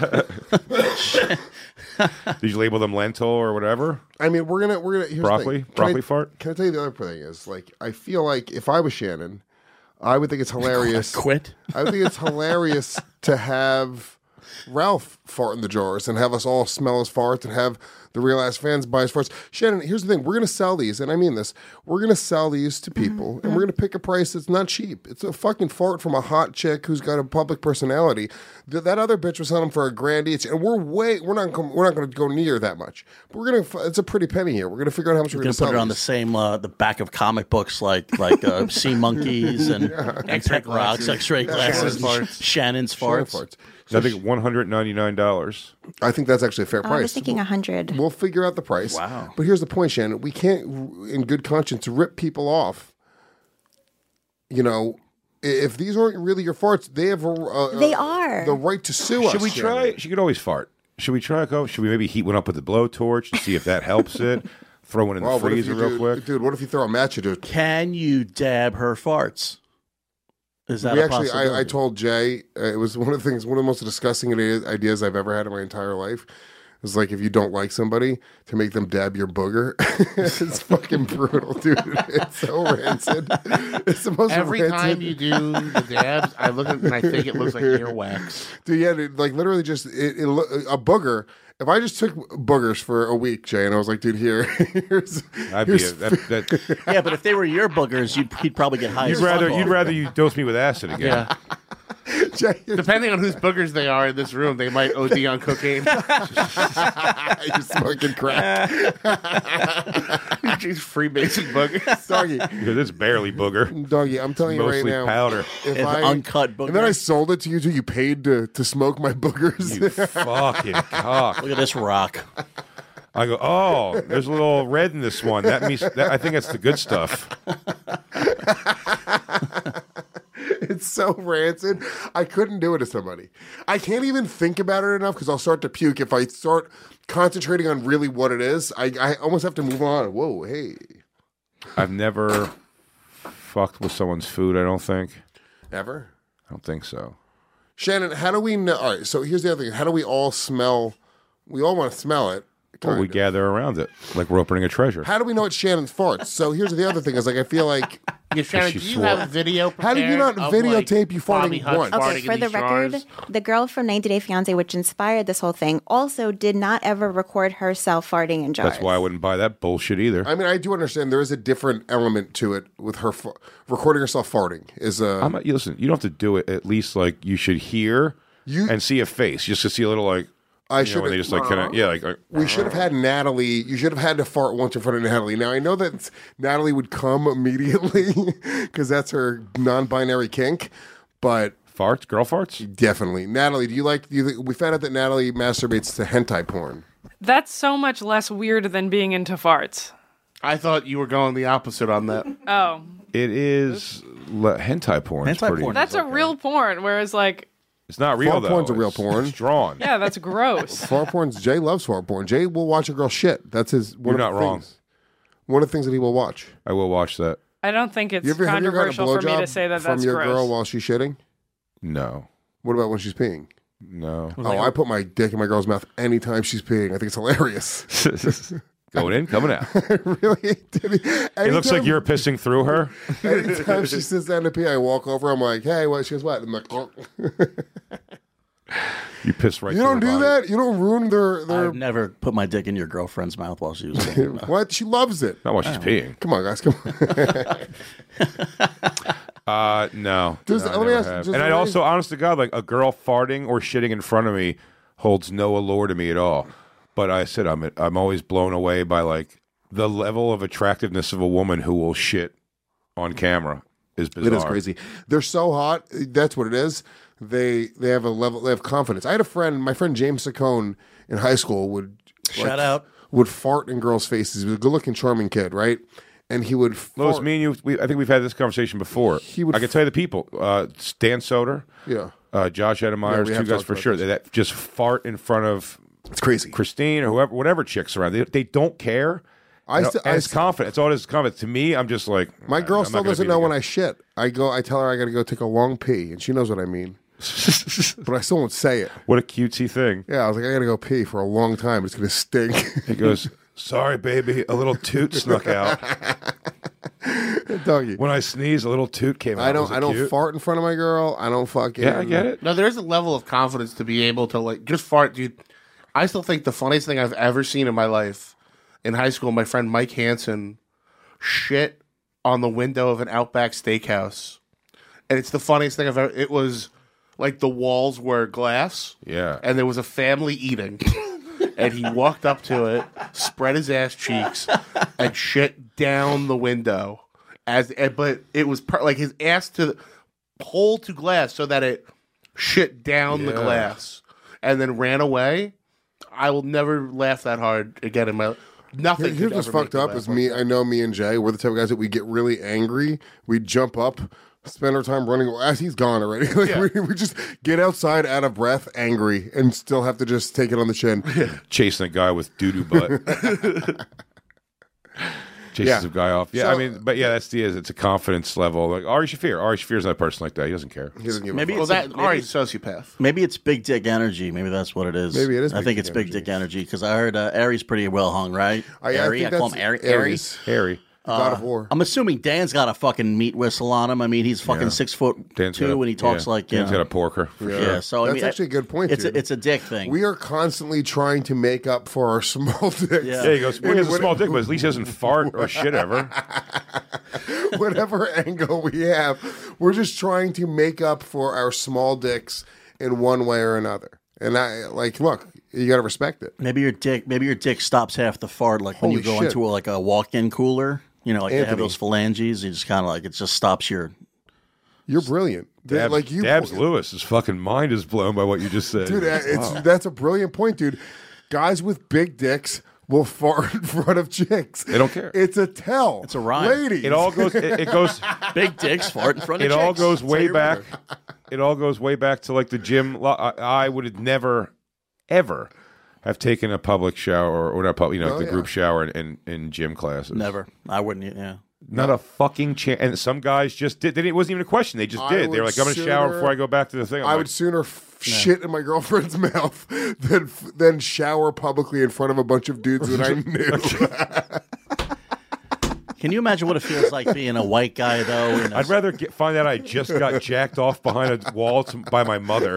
Did you label them lentil or whatever? I mean, we're gonna we're gonna here's the Broccoli? thing. Can Broccoli I, fart? Can I tell you the other thing is like I feel like if I was Shannon, I would think it's hilarious. Quit. I would think it's hilarious to have Ralph fart in the jars and have us all smell his farts and have the real ass fans buy his farts. Shannon, here's the thing: we're gonna sell these, and I mean this. We're gonna sell these to people, and we're gonna pick a price that's not cheap. It's a fucking fart from a hot chick who's got a public personality. Th- that other bitch was selling them for a grand each, and we're way we're not com- we're not gonna go near that much. But we're gonna. f- It's a pretty penny here. We're gonna figure out how much we're We're gonna, gonna sell put it on the these. same uh, the back of comic books, like like uh, sea monkeys and, and X-ray pet rocks, glasses. X-ray Shannon's glasses, farts. Shannon's Shannon farts. farts. I think one hundred ninety-nine dollars. I think that's actually a fair Oh, price. I was thinking a hundred. We'll figure out the price. Wow. But here's the point, Shannon. We can't, in good conscience, rip people off. You know, i- if these aren't really your farts, they have a, a, They are. the right to sue us. Should we Shannon. try? She could always fart. Should we try? Go? Should we maybe heat one up with the blowtorch and see if that helps it? Throw one in the Oh, what if freezer you real do- quick. Dude, what if you throw a match into it? Can you dab her farts? Is that We a actually, possibility? I, I told Jay, uh, it was one of the things, one of the most disgusting ide- ideas I've ever had in my entire life. It's like if you don't like somebody, to make them dab your booger. It's fucking brutal, dude. It's so rancid. It's the most Every rancid. time you do the dabs, I look at it and I think it looks like earwax. Dude, yeah, dude, like literally just it, it, lo- a booger. If I just took boogers for a week, Jay, and I was like, dude, here, here's, I'd be a, here's that, that, yeah, but if they were your boogers, you'd, you'd probably get high. you'd as fuck rather off you'd of rather them. you dose me with acid again. Yeah. Jay, you're, Depending on whose boogers they are in this room, they might O D on cocaine. you're smoking crack, Just Freemason boogers. doggy, Because it's barely booger. doggy. I'm telling you right Mostly now, powder. if It's I uncut booger. and then I sold it to you, too. You paid to to smoke my boogers. You fucking cock. Look at this rock. I go, oh, there's a little red in this one. That means that, I think that's the good stuff. It's so rancid. I couldn't do it to somebody. I can't even think about it enough because I'll start to puke if I start concentrating on really what it is. I, I almost have to move on. Whoa, hey. I've never fucked with someone's food. I don't think. Ever? I don't think so. Shannon, how do we know? All right, so here's the other thing. How do we all smell? We all want to smell it. Well, we kind of. gather around it like we're opening a treasure. How do we know it's Shannon's farts? So here's the other thing: is like I feel like Yeah, Shannon, she do you swore. have a video How do you prepared not of, videotape like, you farting Bobby Hunt once? farting Okay, in for the these record, jars? the girl from ninety Day Fiancé, which inspired this whole thing, also did not ever record herself farting in jars. That's why I wouldn't buy that bullshit either. I mean, I do understand there is a different element to it with her fa- recording herself farting. Is a I'm not, you listen, you don't have to do it. At least like you should hear You- and see a face, just to see a little like. I You know, should when they just like kind of yeah like, like We should have had Natalie. You should have had to fart once in front of Natalie. Now I know that Natalie would come immediately because that's her non-binary kink, but farts, girl farts. definitely Natalie. Do you like? Do you think, we found out that Natalie masturbates to hentai porn. That's so much less weird than being into farts. I thought you were going the opposite on that. Oh, It is le- hentai porn. It's Hentai pretty. porn. that's a real porn. Whereas, like, It's not real Fart though. porn's a real It's- porn. It's drawn. yeah, that's gross. Fart porn's Jay loves fart porn. Jay will watch a girl shit. That's his. One You're of not the wrong. Things. One of the things that he will watch. I will watch that. I don't think it's You ever, have you ever gotten a controversial for me blowjob to say that from that's your gross. girl while she's shitting? No, What about when she's peeing? no. Oh, I put my dick in my girl's mouth anytime she's peeing. I think it's hilarious. Going in, coming out. Really? Did he? It looks like you're pissing through her. Anytime she sits down to pee, I walk over. I'm like, "Hey, what?" She goes, "What?" I'm like, oh. You piss right. "You through don't her do body. that. You don't ruin their their." I've never put my dick in your girlfriend's mouth while she was peeing. What? She loves it. Not while she's peeing. Come on, guys. Come on. Uh, no. Does- No, I let me never ask- have. does and the I way- also, honest to God, like a girl farting or shitting in front of me holds no allure to me at all. But I said I'm I'm always blown away by like the level of attractiveness of a woman who will shit on camera is bizarre. It is crazy. They're so hot. That's what it is. They they have a level. They have confidence. I had a friend. My friend James Saccone in high school would Shout out. would fart in girls' faces. He was a good-looking, charming kid, right? And he would Louis, fart. me and you, we, I think we've had this conversation before. He would I can f- tell you the people. Uh, Dan Soder, Yeah, uh, Josh Yeah, Edemeyer's, we two have guys talked for about sure. this. That just fart in front of it's crazy. Christine or whoever, whatever chicks around. They, they don't care. I And- st- and I it's st- confident. It's all this confidence. To me, I'm just like My girl I'm not still gonna doesn't be know the when guy. I shit. I go. I tell her I got to go take a long pee, and she knows what I mean. But I still won't say it. What a cutesy thing. Yeah, I was like, I got to go pee for a long time. It's gonna stink. He goes, "Sorry, baby, a little toot snuck out. Doggy. When I sneeze, a little toot came out. I don't. Was it I don't cute? fart in front of my girl. I don't fucking. Yeah, I get it. No, there's a level of confidence to be able to like just fart, dude. I still think the funniest thing I've ever seen in my life in high school, my friend Mike Hansen shit on the window of an Outback Steakhouse, and it's the funniest thing I've ever. It was like the walls were glass, Yeah. and there was a family eating, and he walked up to it, spread his ass cheeks, and shit down the window. As eh, but it was per, like his ass to hole to glass so that it shit down the Yeah. glass, and then ran away. I will never laugh that hard again in my nothing. Here- Here's could what's ever make fucked me up laugh is like me. that. I know me and Jay. We're the type of guys that we get really angry. We jump up, spend our time running. As he's gone already, like we, we just get outside out of breath, angry, and still have to just take it on the chin. Chasing a guy with doo doo butt. Chases Yeah. a guy off. Yeah, So- I mean, but yeah, that's the is. It's a confidence level. Like Ari Shafir. Ari Shafir's not a person like that. He doesn't care. He doesn't give Maybe a Well, fuck. it's a- that maybe- Ari's a sociopath. Maybe it's big dick energy. Maybe that's what it is. Maybe it is I big think dick it's big energy. dick energy because I heard uh, Aries pretty well hung, right? I, I Aries, think I call that's him Aries. Aries. Harry. God of War. I'm assuming Dan's got a fucking meat whistle on him. I mean, he's fucking Yeah. six foot Dan's two, got a- and he talks yeah. like you Dan's know. got a porker. For Yeah. sure. Yeah, so I That's mean, actually a good point, It's dude. a, it's a dick thing. We are constantly trying to make up for our small dicks. Yeah. Yeah, he goes, well, he has a What- small dick, but at least he doesn't fart or shit ever. Whatever angle we have, we're just trying to make up for our small dicks in one way or another. And I like, look, you got to respect it. Maybe your dick. Maybe your dick stops half the fart, like when Holy you go shit. into a, like a walk-in cooler. You know, like they have Anthony. those phalanges. You just kind of like it just stops your. You're brilliant. Dabs, like you, Dabs Lewis, his fucking mind is blown by what you just said. dude. It's that's a brilliant point, dude. Guys with big dicks will fart in front of chicks. They don't care. It's a tell. It's a rhyme. Ladies. It all goes. It, it goes. Big dicks fart in front of It all chicks. goes That's how way you back. remember. It all goes way back to like the gym. lo- I, I would have never, ever have taken a public shower or, or not public, you know, Oh, the yeah. group shower in, in, in gym classes. Never. I wouldn't. Yeah. Not a fucking chance. And some guys just did. They didn't, it wasn't even a question. They just I did. They were would like, I'm going to shower sooner- before I go back to the thing. I'm I like, would sooner f- shit in my girlfriend's mouth than f- than shower publicly in front of a bunch of dudes that I knew. Can you imagine what it feels like being a white guy, though? in a- I'd rather get, find out I just got jacked off behind a wall to, by my mother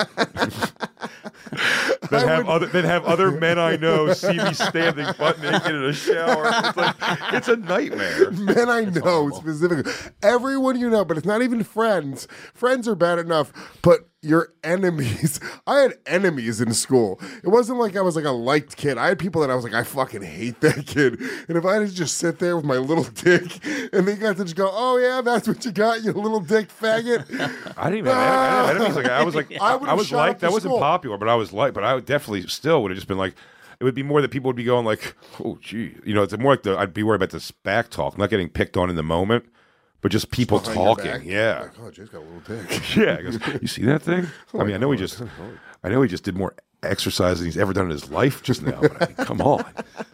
than have other than have other men I know see me standing butt naked in a shower. It's like it's a nightmare. Men I know specifically. Everyone you know, but it's not even friends. Friends are bad enough, but your enemies. I had enemies in school. It wasn't like I was like a liked kid. I had people that I was like, I fucking hate that kid. And if I had to just sit there with my little dick and they got to just go, oh yeah, that's what you got, you little dick faggot. I didn't even have enemies like that. I was like, I I, would've I was shot liked. up the I wasn't school. popular, but I was liked. But I would definitely still would have just been like, it would be more that people would be going like, oh gee, you know, it's more like the I'd be worried about this back talk, not getting picked on in the moment, but just people Behind your talking. back. Yeah. Like, oh, Jay's got a little dick. Yeah, he goes, you see that thing? I mean, I know he just, I know he just did more exercise than he's ever done in his life just now. But I mean, come on,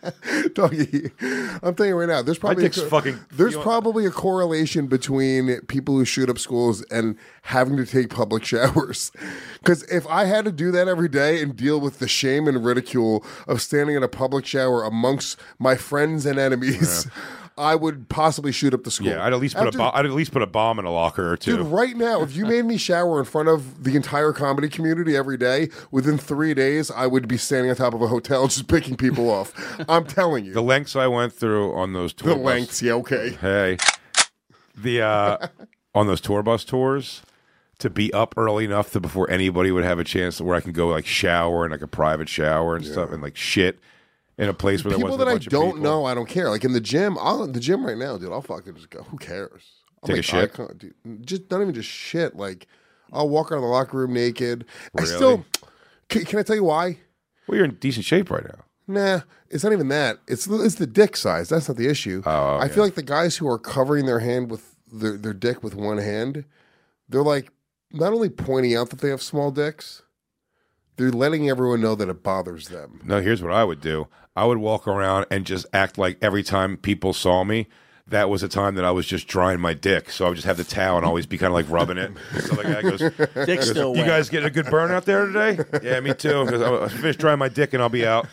Doggy, I'm telling you right now, there's probably dick's a, co- fucking- there's you know- probably a correlation between people who shoot up schools and having to take public showers. Because if I had to do that every day and deal with the shame and ridicule of standing in a public shower amongst my friends and enemies, I would possibly shoot up the school. yeah, I'd at least put After- a, bo- I'd at least put a bomb in a locker or two. Dude, right now, if you made me shower in front of the entire comedy community every day, within three days, I would be standing on top of a hotel just picking people off. I'm telling you. The lengths I went through on those tour The bus- lengths, yeah, okay. Hey, the uh, on those tour bus tours to be up early enough to before anybody would have a chance to where I can go like shower in like a private shower and stuff and like shit in a place where there People wasn't that a I bunch of don't people. know, I don't care. Like in the gym, I'll in the gym right now, dude. I'll fucking just go. Who cares? I'll Take a make shit? eye con- dude. Just not even just shit. Like I'll walk around the locker room naked. I Really? still. Can, can I tell you why? Well, you're in decent shape right now. Nah, it's not even that. It's it's the dick size. That's not the issue. Oh, I yeah. feel like the guys who are covering their hand with their their dick with one hand, they're like not only pointing out that they have small dicks, they're letting everyone know that it bothers them. No, here's what I would do. I would walk around and just act like every time people saw me, that was a time that I was just drying my dick. So I would just have the towel and always be kind of like rubbing it. So the guy goes, Dick's goes, still you wet. guys getting a good burn out there today? Yeah, me too. Because I finished drying my dick and I'll be out.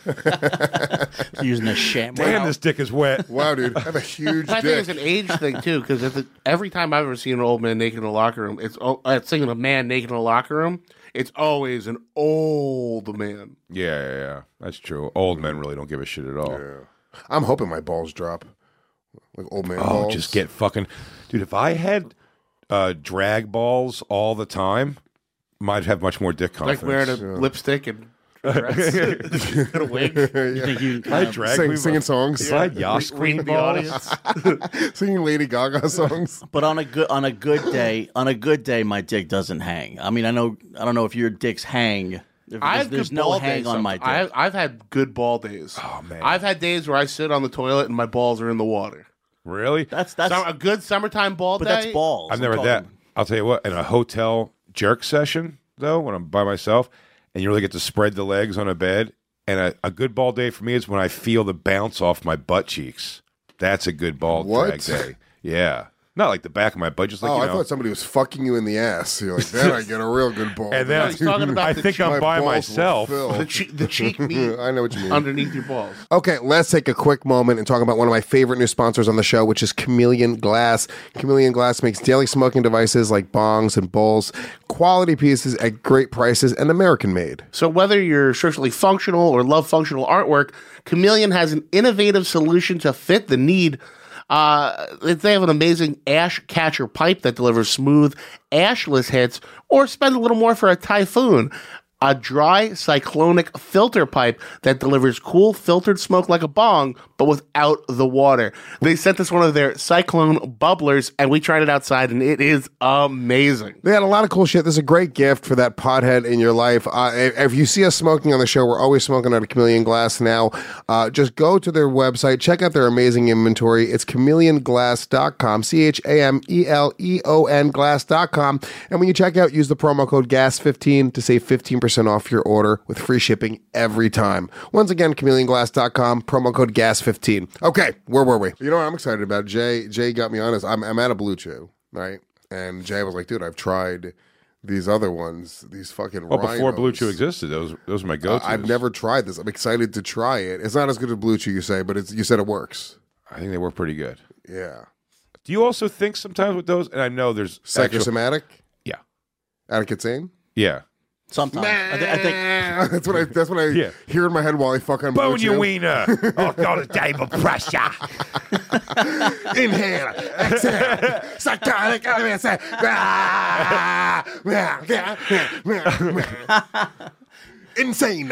Using a sham. Damn, this dick is wet. Wow, dude, I have a huge I think dick. it's an age thing too, because every time I've ever seen an old man naked in a locker room, it's oh, uh, seeing a man naked in a locker room. It's always an old man. Yeah, yeah, yeah. That's true. Old men really don't give a shit at all. I'm hoping my balls drop, like old man Oh, balls. just get fucking... Dude, if I had uh, drag balls all the time, might have much more dick confidence. Like wearing a lipstick and a dress and a wig. You think you I um, drag Sing, queen- singing songs, If I had Yas Read queen the balls... audience. singing Lady Gaga songs. But on a good on a good day, on a good day, my dick doesn't hang. I mean, I know I don't know if your dicks hang. If I there's have there's good no ball hang days on my sometimes. dick. I, I've had good ball days. Oh, man. I've had days where I sit on the toilet and my balls are in the water. Really? that's that's Some- a good summertime ball but day. that's balls. I've I'm never had that. talking- I'll tell you what, in a hotel jerk session, though, when I'm by myself, and you really get to spread the legs on a bed, and a, a good ball day for me is when I feel the bounce off my butt cheeks. That's a good ball What? drag day. Yeah. Not like the back of my butt, just like, Oh, you I know. thought somebody was fucking you in the ass. You're like, then I get a real good ball. And then he's talking about I the think cheek. I'm My by balls will myself. fill. The, che- the cheek meat I know what you mean. underneath your balls. Okay, let's take a quick moment and talk about one of my favorite new sponsors on the show, which is Chameleon Glass. Chameleon Glass makes daily smoking devices like bongs and bowls, quality pieces at great prices, and American made. So whether you're strictly functional or love functional artwork, Chameleon has an innovative solution to fit the need. Uh, they have an amazing ash catcher pipe that delivers smooth, ashless hits, or spend a little more for a typhoon. A dry cyclonic filter pipe that delivers cool filtered smoke like a bong, but without the water. They sent us one of their cyclone bubblers, and we tried it outside, and it is amazing. They had a lot of cool shit. This is a great gift for that pothead in your life. Uh, if, if you see us smoking on the show, we're always smoking out of Chameleon Glass now. Uh, just go to their website, check out their amazing inventory. It's chameleon glass dot com, C H A M E L E O N glass dot com. And when you check out, use the promo code G A S fifteen to save fifteen percent percent off your order with free shipping every time. Once again, chameleon glass dot com, promo code G A S fifteen. Okay, where were we? You know what I'm excited about? Jay Jay got me on this. I'm, I'm at a Blue Chew, right? And Jay was like, dude, I've tried these other ones, these fucking Well, before Rhinos. Blue Chew existed, those those are my go-tos. Uh, I've never tried this. I'm excited to try it. It's not as good as Blue Chew, you say, but it's you said it works. I think they work pretty good. Yeah. Do you also think sometimes with those, and I know there's actual- Psychosomatic? Yeah. Atticusane? Yeah. Sometimes. I, th- I think that's what I that's what I Yeah. hear in my head while I fuck on Blue Bone your Chew. wiener. Oh, God, a day of pressure. Inhale, exhale, psychotic, insane.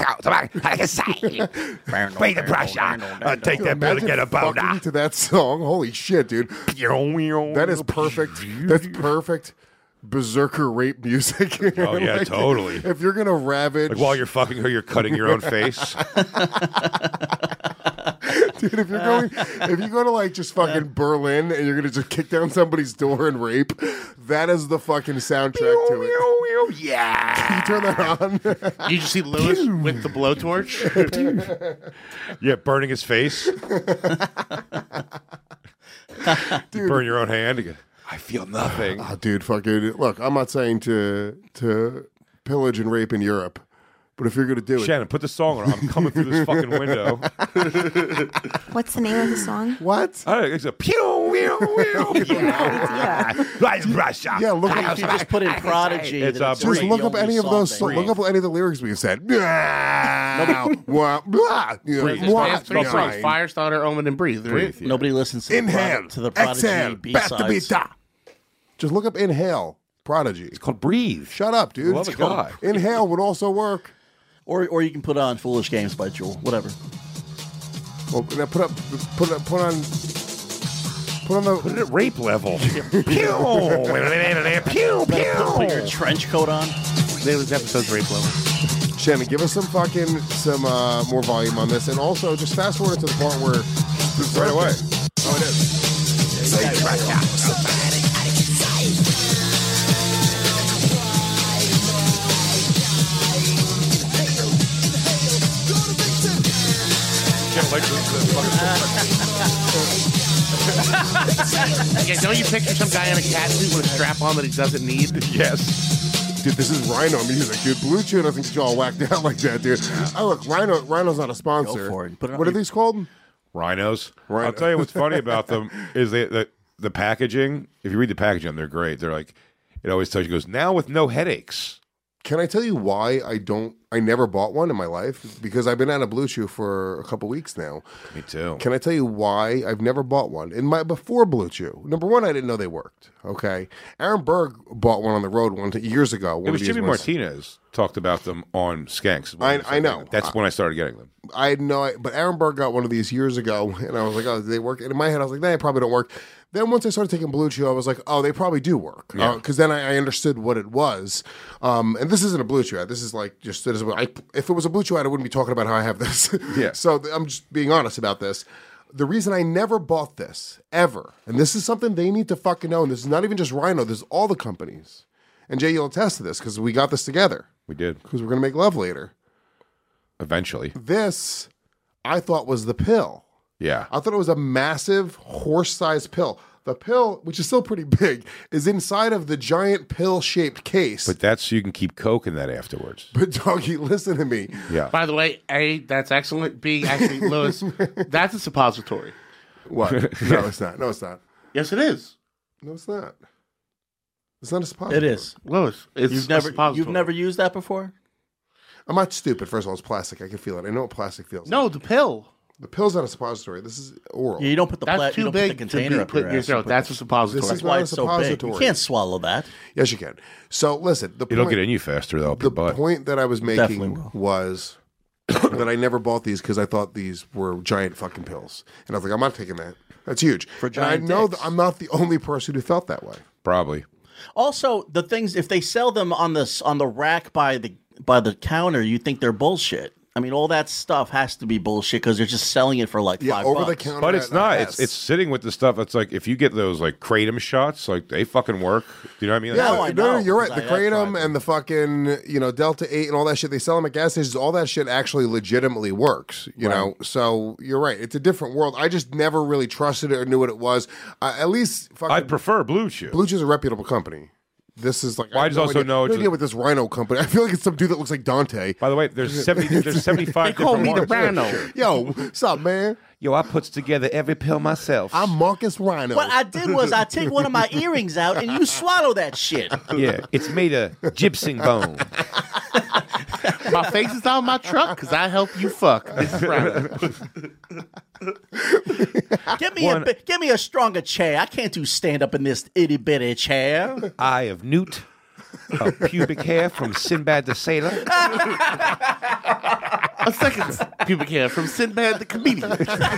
Breathe the pressure. Uh, take that pill to get a boner. Fucking to that song. Holy shit, dude. That is perfect. That's perfect berserker rape music. Oh, yeah, Like, totally. If you're gonna ravage, Like while you're fucking her, you're cutting your own face. dude, if you're going, if you go to like just fucking Berlin and you're gonna just kick down somebody's door and rape, that is the fucking soundtrack to it. Yeah. You turn that on. You just see Lewis with the blowtorch. Yeah, burning his face. You burn your own hand. You go, I feel nothing. Oh, dude, fucking look. I'm not saying to to pillage and rape in Europe, but if you're gonna do it, Shannon, put the song on. I'm coming through this fucking window. What's the name of the song? what? I don't know, it's a pew, pew, pew. Yeah. Rise, Russia. Yeah, look if up. you just put in Prodigy, It's then a it's Just the look up only any of song those. they- Look up any of the lyrics we've said. Blah, blah, blah. You know, Breathe. blah, It's three blah. songs: Firestarter, Omen, and Breathe. Right? Breathe, yeah. Nobody listens to the, Inhale, Prod- to the Prodigy exhale, B-sides. bata-bita. Just look up Inhale, Prodigy. It's called Breathe. Shut up, dude. Love It's a guy. called- Inhale would also work. Or, or you can put on Foolish Games by Jewel. Whatever. Well, now put up, put up, put on, put on the. Put it at rape level. Pew, pew, Put your pew. trench coat on. This episode's rape level. Shannon, give us some fucking some uh, more volume on this, and also just fast forward to the part where Right away. Oh, it is. Yeah, don't you picture some guy in a cat suit with a strap on that he doesn't need? Yes. Dude, this is Rhino music, dude. Blue Chew doesn't get you all whacked out like that, dude. Oh, look, Rhino, Rhino's not a sponsor. Go for it. Put it on What are your- these called? Rhinos. Rhino. I'll tell you what's funny about them is they, the the packaging. If you read the packaging, they're great. They're like, it always tells you, goes, now with no headaches. Can I tell you why I don't? I never bought one in my life because I've been out of Blue Chew for a couple weeks now. Me too. Can I tell you why I've never bought one in my before Blue Chew? Number one, I didn't know they worked. Okay, Aaron Berg bought one on the road one years ago. One It was of these Jimmy ones- Martinez talked about them on Skanks. I- I know. That's when I started getting them. I had no, but Aaron Berg got one of these years ago, and I was like, "Oh, do they work?" And in my head, I was like, "They probably don't work." Then once I started taking Blue Chew, I was like, "Oh, they probably do work," because then I, I understood what it was. Um, and this isn't a Blue Chew ad. This is like just this is what I, if it was a Blue Chew ad, I wouldn't be talking about how I have this. Yeah. So th- I'm just being honest about this. The reason I never bought this ever, and this is something they need to fucking know, and this is not even just Rhino. This is all the companies. And Jay, you'll attest to this because we got this together We did. because we're gonna make love later. Eventually. This, I thought, was the pill. Yeah. I thought it was a massive horse-sized pill. The pill, which is still pretty big, is inside of the giant pill-shaped case. But that's so you can keep Coke in that afterwards. But doggy, listen to me. Yeah. By the way, A, that's excellent. B, actually, Lewis, that's a suppository. What? No, it's not. No, it's not. Yes, it is. No, it's not. It's not a suppository. It is. Lewis, it's You've a never suppository. you've never used that before? I'm not stupid. First of all, it's plastic. I can feel it. I know what plastic feels like. No, the pill. The pill's not a suppository. This is oral. Yeah, you don't put the That's pla- you too don't big put the to container be up put your in your ass. You throat. put That's the- a suppository. This That's is why not it's a so big. You suppository. can't swallow that. Yes, you can. So listen, the It'll point, get in you faster, though, up the your butt. point that I was Definitely making will. was that I never bought these because I thought these were giant fucking pills, and I was like, I'm not taking that. That's huge. For And giant I know dicks. that I'm not the only person who felt that way. Probably. Also, the things if they sell them on this on the rack by the by the counter, you think they're bullshit. I mean, all that stuff has to be bullshit because they're just selling it for like Yeah, five over bucks. the counter. But it's at not. Hess. It's it's sitting with the stuff. It's like if you get those like kratom shots, like they fucking work. Do you know what I mean? Yeah, Now I no, no, know, you're right. because The I have kratom tried and the fucking, you know, Delta eight and all that shit they sell them at gas stations, all that shit actually legitimately works, you Right. know? So you're right. It's a different world. I just never really trusted it or knew what it was. Uh, at least fucking I'd prefer Blue Chew. Blue Chew is a reputable company. This is like Well, I I have just no also idea, know no it's idea a- what this Rhino company. I feel like it's some dude that looks like Dante. By the way, there's seventy. There's seventy-five Call different me the ones. Rhino. Yo, what's up, man? Yo, I puts together every pill myself. I'm Marcus Rhino. What I did was I take one of my earrings out and you swallow that shit. yeah, it's made of gypsum bone. My face is on my truck because I help you fuck. This is Rhino. Get me One- a bi- get me a stronger chair. I can't do stand up in this itty bitty chair. Eye of Newt. A pubic hair from Sinbad the Sailor. A second pubic hair from Sinbad the comedian.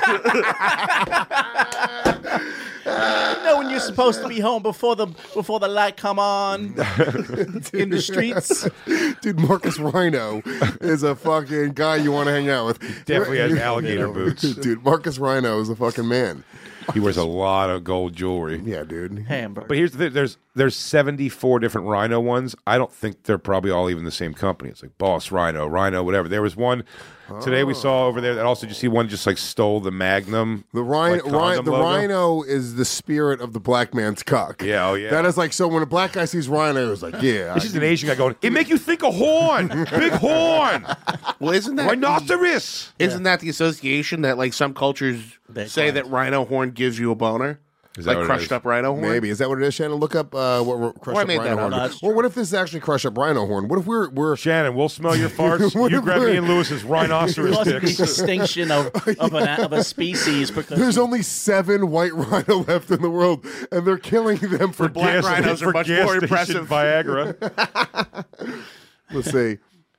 You know when you're supposed to be home before the before the light come on in the streets. Dude, Marcus Rhino is a fucking guy you want to hang out with. Definitely has alligator boots. Dude, Marcus Rhino is a fucking man. He wears a lot of gold jewelry. Yeah, dude. Hamburger. But here's the thing: there's there's seventy-four different Rhino ones. I don't think they're probably all even the same company. It's like Boss Rhino, Rhino, whatever. There was one today we saw over there that also. Did you see one just like stole the Magnum? The rhino, like, rhino condom the logo? rhino is the spirit of the black man's cock. Yeah, oh yeah. That is like, so when a black guy sees rhino, it's like, yeah. It's just an Asian guy going. It make you think of horn, big horn, Well, isn't that rhinoceros. Isn't that the association that like some cultures Big say horn. that rhino horn gives you a boner? Is that Like what it crushed is? up rhino horn? Maybe. Is that what it is, Shannon? Look up uh, what ro- crushed Or I up made rhino that horn. up. No, that's Or what if this is actually crushed up rhino horn? What if we're we're Shannon, we'll smell your farts. What you if grab we're- me and Lewis's rhinoceros Causing the dicks. extinction of of, an, of a species because there's only seven white rhino left in the world, and they're killing them for black Gas- rhinos are for much gas more station impressive. Viagra. Let's see.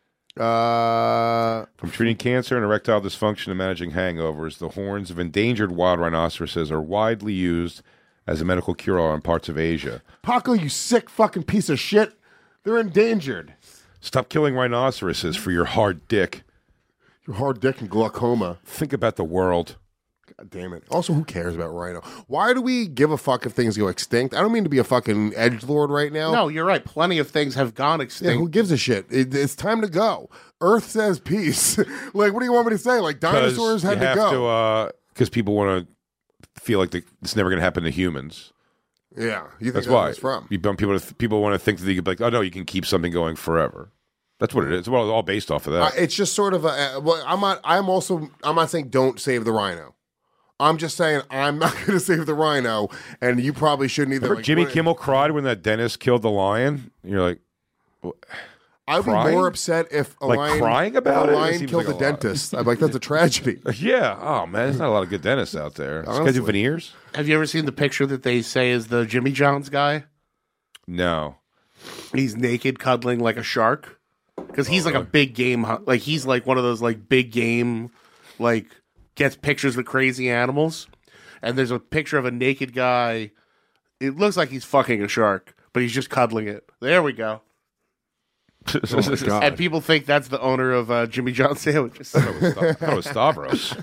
Uh, From treating cancer and erectile dysfunction to managing hangovers, the horns of endangered wild rhinoceroses are widely used as a medical cure-all in parts of Asia. Paco, you sick fucking piece of shit. They're endangered. Stop killing rhinoceroses for your hard dick. Your hard dick and glaucoma. Think about the world. God damn it. Also, who cares about rhino? Why do we give a fuck if things go extinct? I don't mean to be a fucking edgelord right now. No, you're right. Plenty of things have gone Yeah, extinct. who gives a shit? It, it's time to go. Earth says peace. Like, what do you want me to say? Like, dinosaurs had you to have go. to, because people want to feel like they, it's never going to happen to humans. yeah, you think That's that's why. where it's from? You want people to, people want to think that you could be like, oh no, you can keep something going forever. That's what it is. Well, it's all based off of Uh, that. it's just sort of a. Uh, well, I'm not. I'm also. I'm not saying don't save the rhino. I'm just saying I'm not going to save the rhino, and you probably shouldn't either. Remember Like, Jimmy what- Kimmel cried when that dentist killed the lion? And you're like, I'd be crying? more upset if a Like lion crying about a it? It lion seems killed like a a lot. dentist. I'm like, that's a tragedy. yeah. Oh man, there's not a lot of good dentists out there. This guy's Honestly. do veneers? Have you ever seen the picture that they say is the Jimmy John's guy? No. He's naked, cuddling like a shark. Because he's like a big game, hu- like he's like one of those like big game, like gets pictures with crazy animals. And there's a picture of a naked guy. It looks like he's fucking a shark, but he's just cuddling it. There we go. Oh my god! And people think that's the owner of uh, Jimmy John sandwiches. I thought it was Stavros.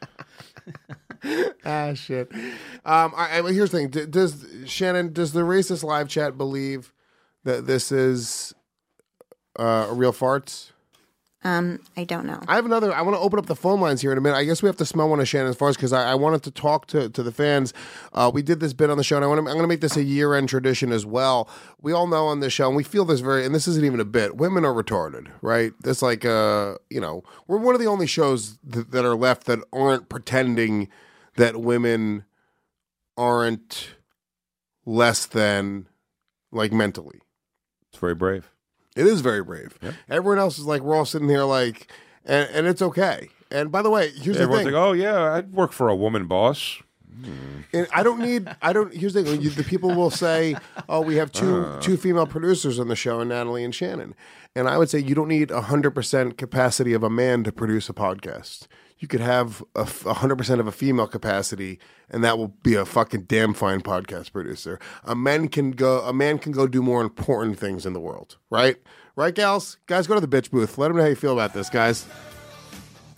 ah, shit. Um, I, I, here's the thing: D- Does Shannon? Does the racist live chat believe that this is uh, real farts? Um, I don't know. I have another. I want to open up the phone lines here in a minute. I guess we have to smell one of Shannon's farts because I, I wanted to talk to, to the fans. Uh, we did this bit on the show, and I want to, I'm going to make this a year end tradition as well. We all know on this show, and we feel this very, and this isn't even a bit. Women are retarded, right? That's like, uh, you know, we're one of the only shows th- that are left that aren't pretending that women aren't less than, like, mentally. It's very brave. It is very brave. Yep. Everyone else is like, we're all sitting here like, and, and it's okay. And by the way, here's Everyone's the thing. like, oh yeah, I'd work for a woman boss. And I don't need. I don't. Here's the thing. You, the people will say, "Oh, we have two Uh. two female producers on the show, Natalie and Shannon." And I would say you don't need a hundred percent capacity of a man to produce a podcast. You could have a hundred percent of a female capacity, and that will be a fucking damn fine podcast producer. A man can go. A man can go do more important things in the world. Right? Right, gals. Guys, go to the bitch booth. Let them know how you feel about this, guys.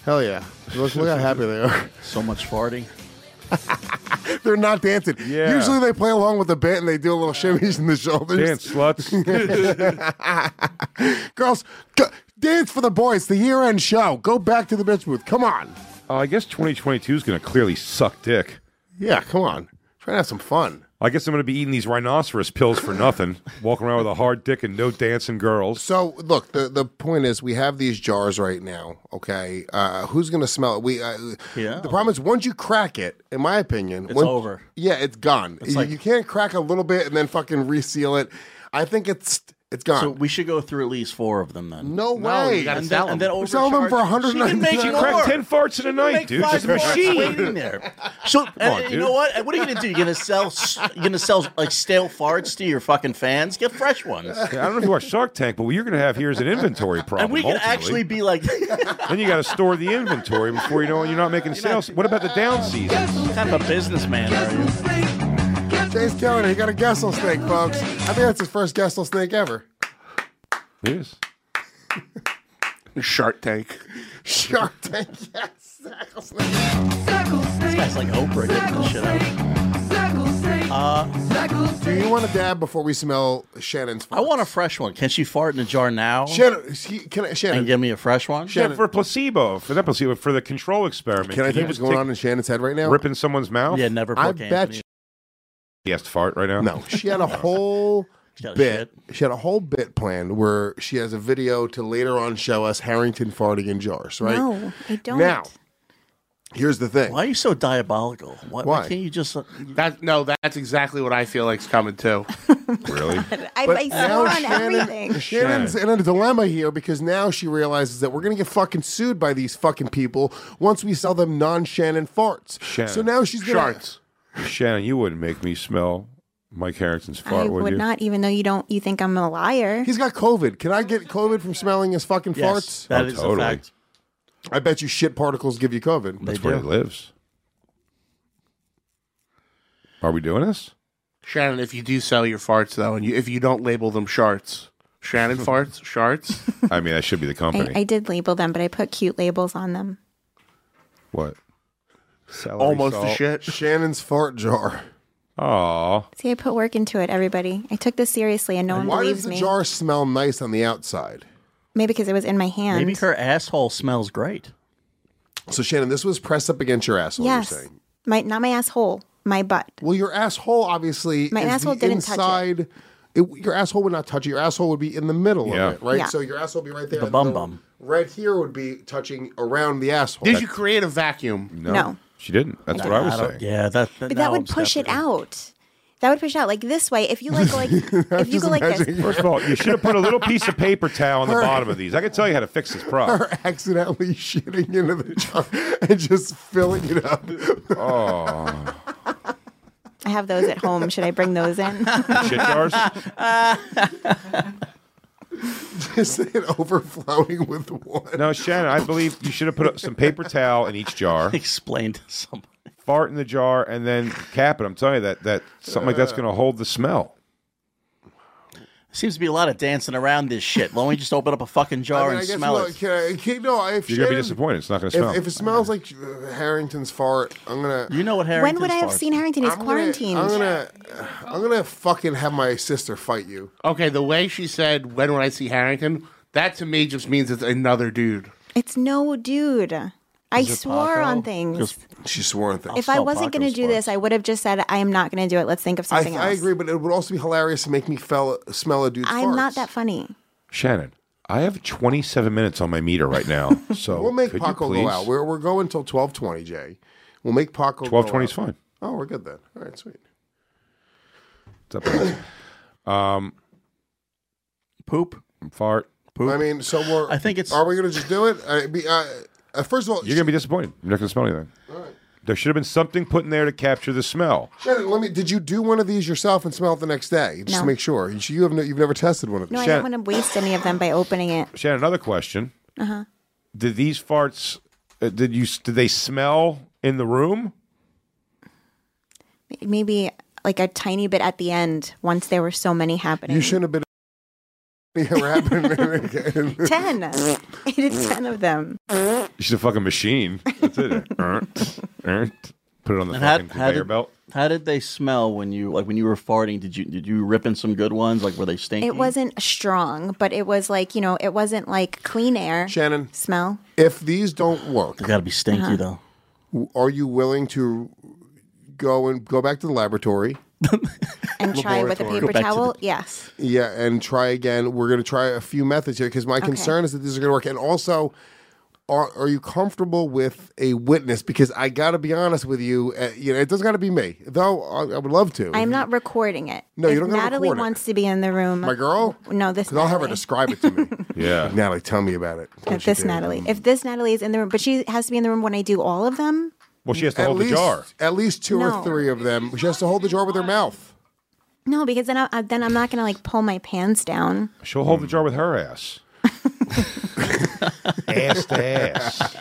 Hell yeah. Look, look how happy they are. So much farting. They're not dancing. Yeah. Usually they play along with the bit and they do a little shimmies in the shoulders. Dance, sluts. Girls, go, dance for the boys. The year-end show. Go back to the bitch booth. Come on. Uh, I guess twenty twenty-two is going to clearly suck dick. Yeah, come on. Try to have some fun. I guess I'm going to be eating these rhinoceros pills for nothing, walking around with a hard dick and no dancing girls. So, look, the, the point is we have these jars right now, okay? Uh, who's going to smell it? We uh, Yeah. The problem is once you crack it, in my opinion... It's once- over. Yeah, it's gone. It's you, like- you can't crack a little bit and then fucking reseal it. I think it's it's gone. So we should go through at least four of them then. no No, way. you gotta And sell then, and them. then We're selling them for overcharge- one hundred ninety-nine She can make Crack more. ten farts in a night, Make dude. five Just a more machine. waiting there. So, and, on, you dude. know what? What are you gonna do? You're gonna sell, s- you're gonna sell like stale farts to your fucking fans? Get fresh ones. Yeah, I don't know if you watch Shark Tank, but what you're going to have here is an inventory problem. And we can ultimately. actually be like, Then you got to store the inventory before you know it, you're not making sales. What about the down season? kind of a businessman, are you? James Kelly, he got a Gessel snake, folks. I think that's his first Gessel snake ever. It is. Shark Tank. Shark Tank, yes. Gessel snake. This guy's like Oprah getting this shit out. Do you want to dab before we smell Shannon's farts? I want a fresh one. Can she fart in a jar now Shannon, she- can I, Shannon, and give me a fresh one? Yeah, for placebo, for that placebo, for the control experiment. can I you tell you what's just going take- on in Shannon's head right now? Rip in someone's mouth? Yeah, never. I Brooke bet Anthony. you. He has to fart right now? No, she had a whole She got a bit. shit. She had a whole bit planned where she has a video to later on show us Harrington farting in jars, right? No, I don't. Now, here's the thing. Why are you so diabolical? Why, Why? why can't you just? Uh, That no, that's exactly what I feel like's coming too. Really? I, But I now swore on Shannon, everything. Shannon's in a dilemma here because now she realizes that we're going to get fucking sued by these fucking people once we sell them non-Shannon farts. Shannon. So now she's going Sharks. Shannon, you wouldn't make me smell Mike Harrington's fart, I would, would you? not, even though you don't. You think I'm a liar. He's got COVID. Can I get COVID from smelling his fucking yes, farts? that Oh, is totally. a fact. I bet you shit particles give you COVID. That's They where do. he lives. Are we doing this? Shannon, if you do sell your farts though, and you, if you don't label them sharts, Shannon farts, sharts. I mean, that should be the I, company. I did label them, but I put cute labels on them. What? Celery Almost salt. the shit. Shannon's fart jar. Aw. See, I put work into it, everybody. I took this seriously, and no one Why does believes the me. jar smell nice on the outside? Maybe because it was in my hand. Maybe her asshole smells great. So Shannon, this was pressed up against your asshole. Yes, You're saying. my not my asshole, my butt. Well, your asshole obviously. My is asshole the didn't touch it. inside. It, your asshole would not touch it. Your asshole would be in the middle Yeah. of it, right? Yeah. So your asshole would be right there. The and bum bum. Right here would be touching around the asshole. Did you create a vacuum? No, No. she didn't. That's what I was don't- saying. Yeah, that. that But now that would I'm push it skeptical. out. That would push it out like this way. If you like, like if you go like this, First of all, you should have put a little piece of paper towel on the bottom of these. I can tell you how to fix this problem. Her accidentally shitting into the jar and just filling it up. Oh, I have those at home. Should I bring those in? shit jars? Just it overflowing with water. No, Shannon, I believe you should have put some paper towel in each jar, Explain to somebody. fart in the jar, and then cap it. I'm telling you that, that something like that's going to hold the smell. Seems to be a lot of dancing around this shit. Why don't we just open up a fucking jar I mean, I and guess smell look, it? Can I, can, no, if You're going to be Shannon- disappointed. It's not going to smell. If, if it smells like uh, Harrington's fart, I'm gonna. You know what When Harrington's would I have farts? seen Harrington? He's I'm gonna, quarantined. I'm gonna, I'm gonna fucking have my sister fight you. Okay, the way she said, "When would I see Harrington?" That to me just means it's another dude. It's no dude. I Is it swore Paco? on things. Just- She swore on things. if I smell wasn't going to Paco's do this, farts. I would have just said, I am not going to do it. Let's think of I, something I else. agree, but it would also be hilarious to make me fell, smell a dude's I'm farts. not that funny. Shannon, I have twenty-seven minutes on my meter right now. So We'll make could Paco you please? go out. We're, we're going till twelve twenty, Jay. We'll make Paco twelve go twenty is out. fine. Oh, we're good then. All right, sweet. It's up to us. Poop. Fart. I mean, so we're. I think it's- Are we going to just do it? I, be, uh, uh, first of all, You're going to be disappointed. You're not going to smell anything. There should have been something put in there to capture the smell. Shannon, let me. Did you do one of these yourself and smell it the next day? Just No. to make sure. You, you have no, you've never tested one of these. No, I Shannon- don't want to waste any of them by opening it. Shannon, another question. Uh-huh. Did these farts, uh, did you, did they smell in the room? Maybe like a tiny bit at the end once there were so many happening. You shouldn't have been. Ever happened? ten. I did ten of them. She's a fucking machine. That's it. Ernt, ernt. Put it on the And how- fucking how conveyor did- belt. How did they smell when you like when you were farting? Did you did you rip in some good ones? Like were they stinky? It wasn't strong, but it was like, you know, it wasn't like clean air Shannon, smell. if these don't work, They got to be stinky Uh-huh. though. are you willing to go and go back to the laboratory? And try with a Laboratory. paper Go back to towel? the- Yes. Yeah, and try again. We're going to try a few methods here because my concern is that these are going to work. And also, are are you comfortable with a witness? Because I got to be honest with you. Uh, you know, it doesn't got to be me, though. I, I would love to. I'm not recording it. No, you if don't gotta Natalie record it. wants to be in the room. My girl? No, this Because I'll have her Natalie. describe it to me. Yeah. Natalie, tell me about it. If What she this did. Natalie. If this Natalie is in the room, but she has to be in the room when I do all of them. Well, she has to At hold least, the jar. at least two No. or three of them. She has to hold the jar with her mouth. No, because then I, then I'm not going to like pull my pants down. She'll hold the jar with her ass. Ass to ass.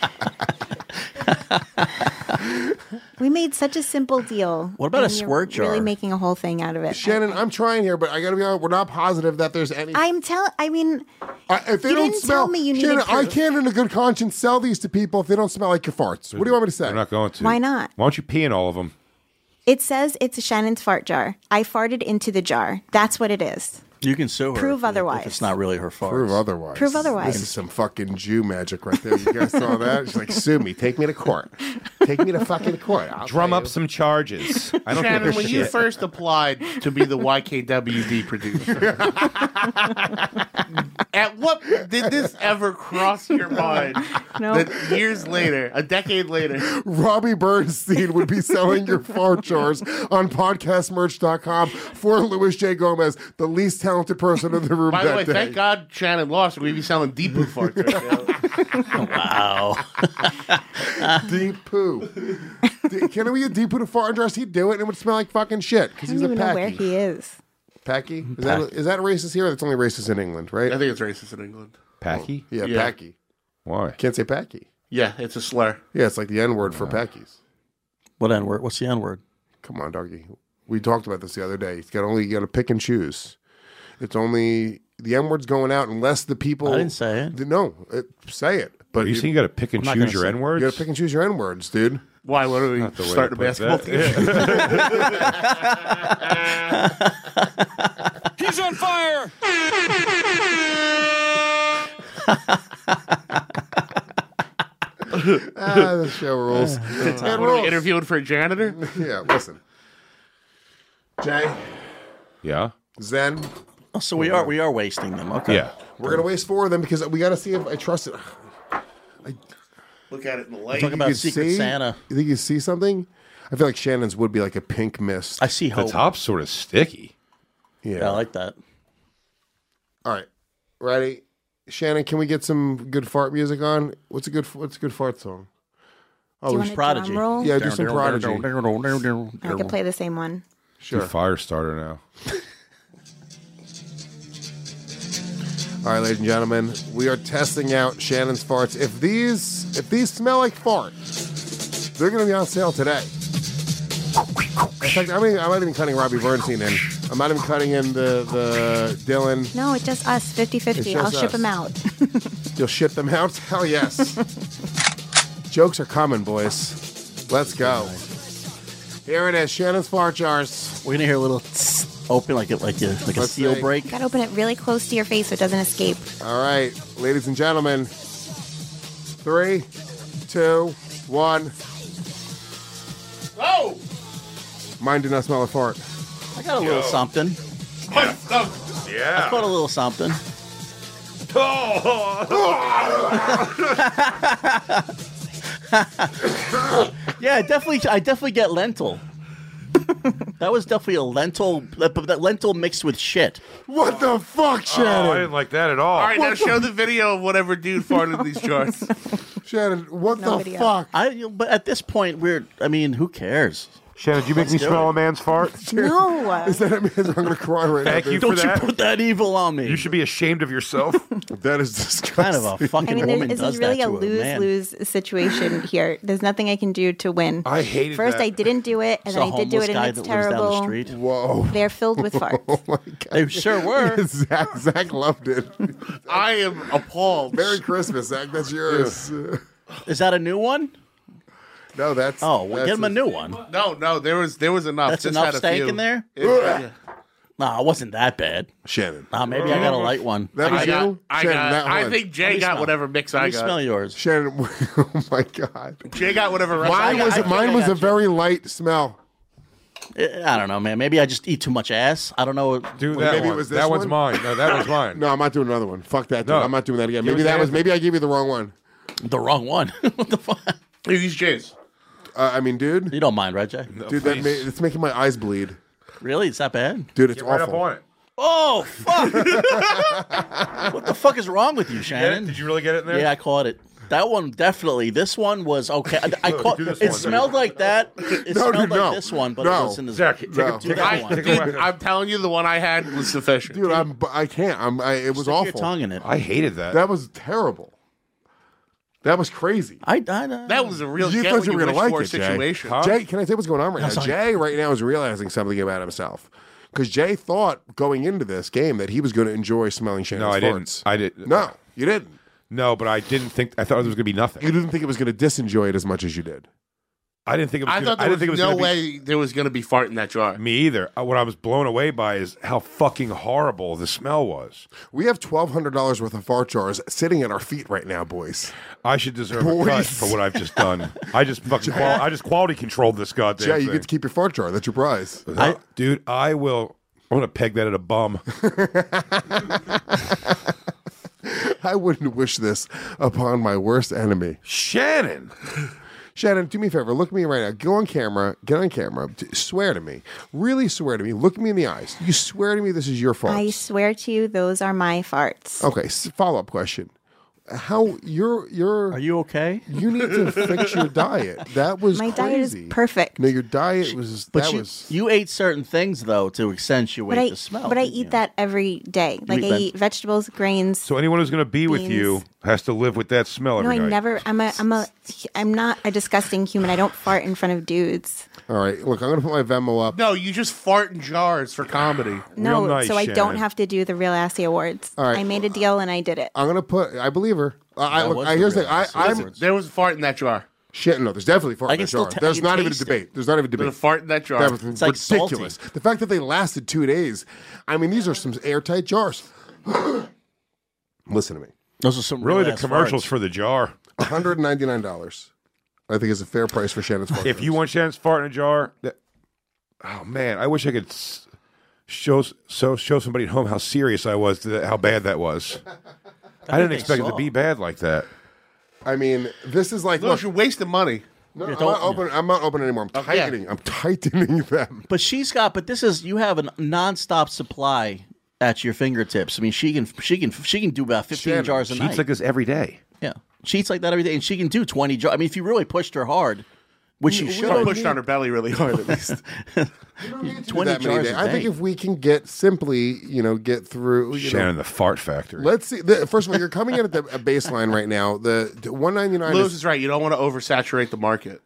We made such a simple deal. What about a and you're squirt jar? Really making a whole thing out of it. Shannon, I'm trying here, but I got to be honest. We're not positive that there's any. I'm telling. I mean, I, if they You don't didn't smell, tell me you needed Shannon, I proof. can't, in a good conscience, sell these to people if they don't smell like your farts. What do you want me to say? They're not going to. Why not? Why don't you pee in all of them? it says it's a Shannon's fart jar. I farted into the jar. That's what it is. You can sue her. Prove if- otherwise. If it's not really her fault. Prove otherwise. Prove otherwise. This is some fucking Jew magic right there. You guys saw that? She's like, sue me. Take me to court. Take me to fucking court. I'll Drum tell up you. some charges. I don't Shannon, give a when you shit. first applied to be the Y K W D producer, at what did this ever cross your mind No. that years later, a decade later, Robbie Bernstein would be selling your fart jars on podcast merch dot com for Louis J. Gomez, the least talented person in the room by that the way, day. thank God Shannon lost, we'd be selling Deepu farts right now. Wow. Deep poo. D- Can we get Deep poo to fart dress? He'd do it and it would smell like fucking shit because I he's don't a even know where packy. he is. Packy? Is that, is that racist here? That's only racist in England, right? I think it's racist in England. Packy? Yeah, Yeah. packy. Why? Can't say packy. Yeah, it's a slur. Yeah, it's like the N word for packies. What N word? What's the N word? Come on, doggy. We talked about this the other day. You got only you got to pick and choose. It's only the N word's going out unless the people. I didn't say it. No, it, say it. But Are you you, saying you got to pick and I'm not choose gonna your say- N you words? got to pick and choose your N words, dude. Why? What are we Not the way starting a to put basketball that. team? He's on fire! Ah, the show rules. It What are we rules. interviewing for a janitor? Yeah, listen. Jay, Yeah? Zen, Oh, so we are we are wasting them. Okay. Yeah. we're gonna waste four of them because we got to see if I trust it. Look at it in the light. Talk about You Secret see? Santa. You think you see something? I feel like Shannon's would be like a pink mist. I see The hope. top's sort of sticky. Yeah. Yeah, I like that. All right, ready? Shannon, can we get some good fart music on? What's a good What's a good fart song? Do you we want should- a Prodigy. drum roll? Yeah, do some Prodigy. I could play the same one. Sure. Fire starter now. All right, ladies and gentlemen, we are testing out Shannon's farts. If these if these smell like fart, they're going to be on sale today. In fact, I mean, I'm not even cutting Robbie Bernstein in. I'm not even cutting in the the Dylan. No, it's just us, fifty-fifty. It's I'll just ship us. them out. You'll shit them out? Hell yes. Jokes are coming, boys. Let's go. Here it is, Shannon's fart jars. We're gonna hear a little tss open like a like a like a Let's seal see. break. Gotta open it really close to your face so it doesn't escape. All right, ladies and gentlemen. Three, two, one. Oh! Mine do not smell like fart. I got a little something. Yeah. I got a little something. Yeah, I definitely I definitely get lentil. That was definitely a lentil, but that lentil mixed with shit. What the fuck, Oh, I Shannon? didn't like that at all. All right, now show the video of whatever dude farted in these jars. Shannon, what No the video. fuck? I but at this point we're I mean who cares? Shannon, did you make me do smell it. a man's fart? No. Is that it means I'm going to cry right Thank now? you dude? for Don't you that. put that evil on me? You should be ashamed of yourself. That is disgusting. kind of a fucking I mean, woman there's, this does is really that a to man. lose-lose situation here. There's nothing I can do to win. I hated First, that. I didn't do it, and It's a then I did do homeless it, and guy it's that lives down the terrible. street. Whoa. They're filled with farts. Oh my God. They sure were. Zach, Zach loved it. I am appalled. Merry Christmas, Zach. That's yours. Is that a new one? No, that's Oh, well, that's get him a new one. No, no, there was there was enough. That's Just enough had a steak few. in there? It- yeah. No, it wasn't that bad. Shannon. Nah, maybe I got a light one. That was I got, you? I, Shannon, got, that I one. think Jay Let me got smell. whatever mix Let I me smell got. yours. Shannon, oh my God. Jay got whatever rest Mine I got. was I think mine I was got a you. very light smell. Eh, I don't know, man. Maybe I just eat too much ass. I don't know. Do Well, that maybe it one. was this that one's one? mine. No, that was mine. No, I'm not doing another one. Fuck that. Dude. No. I'm not doing that again. Give Maybe us that the was answer. maybe I gave you the wrong one. The wrong one. What the fuck? Use Jay's. Uh, I mean, dude, You don't mind, right, Jay? dude, that ma- it's making my eyes bleed. Really? It's that bad? Dude, it's Get right up awful. on it. Oh, fuck. What the fuck is wrong with you, Get it? Shannon? Did you really get it in there? Yeah, I caught it. That one definitely. This one was okay. I, I Look, caught. do this It one. smelled like that. It No, smelled dude, like no. this one, but No. it wasn't as. Zach, take No. a, Do take that a, one. take Dude, a I'm telling you, the one I had was sufficient. Dude, I'm I can't. I'm I, it was Stick your awful. tongue in it. I hated that. That was terrible. That was crazy. I, I, I That was a real You get thought what you you were gonna wish like for it, Jay. situation. Huh? Jay, can I tell you what's going on right now? sorry. Jay right now is realizing something about himself. Because Jay thought going into this game that he was going to enjoy smelling Shannon's no, I farts. didn't. I didn't. No, you didn't. No, but I didn't think. I thought there was going to be nothing. You didn't think it was going to disenjoy it as much as you did. I didn't think it was. I gonna, thought there I didn't was think it was no gonna be- way there was going to be fart in that jar. Me either. Uh, What I was blown away by is how fucking horrible the smell was. We have twelve hundred dollars worth of fart jars sitting at our feet right now, boys. I should deserve Boys. a cut for what I've just done. I just fucking qual- I just quality controlled this goddamn Jay, you thing. get to keep your fart jar. That's your prize. I, dude, I will. I'm gonna peg that at a bum. I wouldn't wish this upon my worst enemy. Shannon. Shannon, do me a favor. Look at me right now. Go on camera. Get on camera. D- Swear to me. Really swear to me. Look me in the eyes. You swear to me this is your fault. I swear to you, those are my farts. Okay. Follow up question. How you're you're Are you okay? you need to fix your diet. That was My crazy. diet is perfect. No, your diet was But that you, was you ate certain things though to accentuate But I, the smell. but I didn't eat you? that every day. Like eat I that- eat vegetables, grains. So anyone who's gonna be with Beans. you has to live with that smell no, every I night. never. I'm a. I'm a. I'm not a disgusting human. I don't fart in front of dudes. all right. Look, I'm gonna put my Venmo up. No, you just fart in jars for comedy. No, nice, so I don't Shannon. have to do the Real Assy Awards. All right. I made a deal and I did it. I'm gonna put. I believe her. Uh, I That look. was I, the here's the real thing. I, answer. I'm Listen, There was a fart in that jar. shit. No, there's definitely fart I in can that still jar. ta- There's you not even a taste it. debate. There's not even a There's a debate. fart in that jar. That was It's like ridiculous. salty. The fact that they lasted two days. I mean, these are some airtight jars. Listen to me. Those are some Really, real the ass commercials farts. for the jar. one hundred ninety-nine dollars. I think is a fair price for Shannon's fart. If you want Shannon's fart in a jar, that, oh man, I wish I could s- show so show somebody at home how serious I was, to how bad that was. I didn't they expect it saw. to be bad like that. I mean, this is like No, look. you're wasting money. No, Yeah, I'm don't- not open. I'm not open anymore. I'm Okay. tightening. I'm tightening them. But she's got. But this is you have a nonstop supply at your fingertips. I mean, she can. She can. She can do about fifteen Shannon, jars a She night. eats like this every day. yeah, she eats like that every day, and she can do twenty jars. I mean, if you really pushed her hard, which you we should. don't Pushed on her belly really hard, at least. twenty That many jars days. a I think day. if we can get simply, you know, get through. You know, Shannon, the fart factory. let's see. The, first of all, you're coming in at the a baseline right now. The one ninety-nine. Lewis Is, is right. You don't want to oversaturate the market.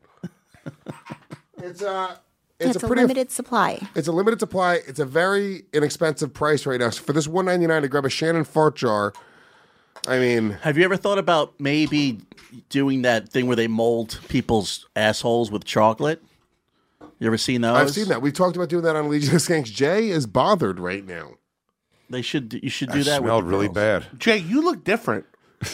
it's a. It's, It's, a, a pretty. limited supply. It's a limited supply. It's a very inexpensive price right now. So for this one ninety-nine to grab a Shannon fart jar, I mean, Have you ever thought about maybe doing that thing where they mold people's assholes with chocolate? You ever seen those? I've seen that. We've talked about doing that on Legion of Skanks. Jay is bothered right now. They should. You should do That that. smelled with the really girls. bad. Jay, you look different.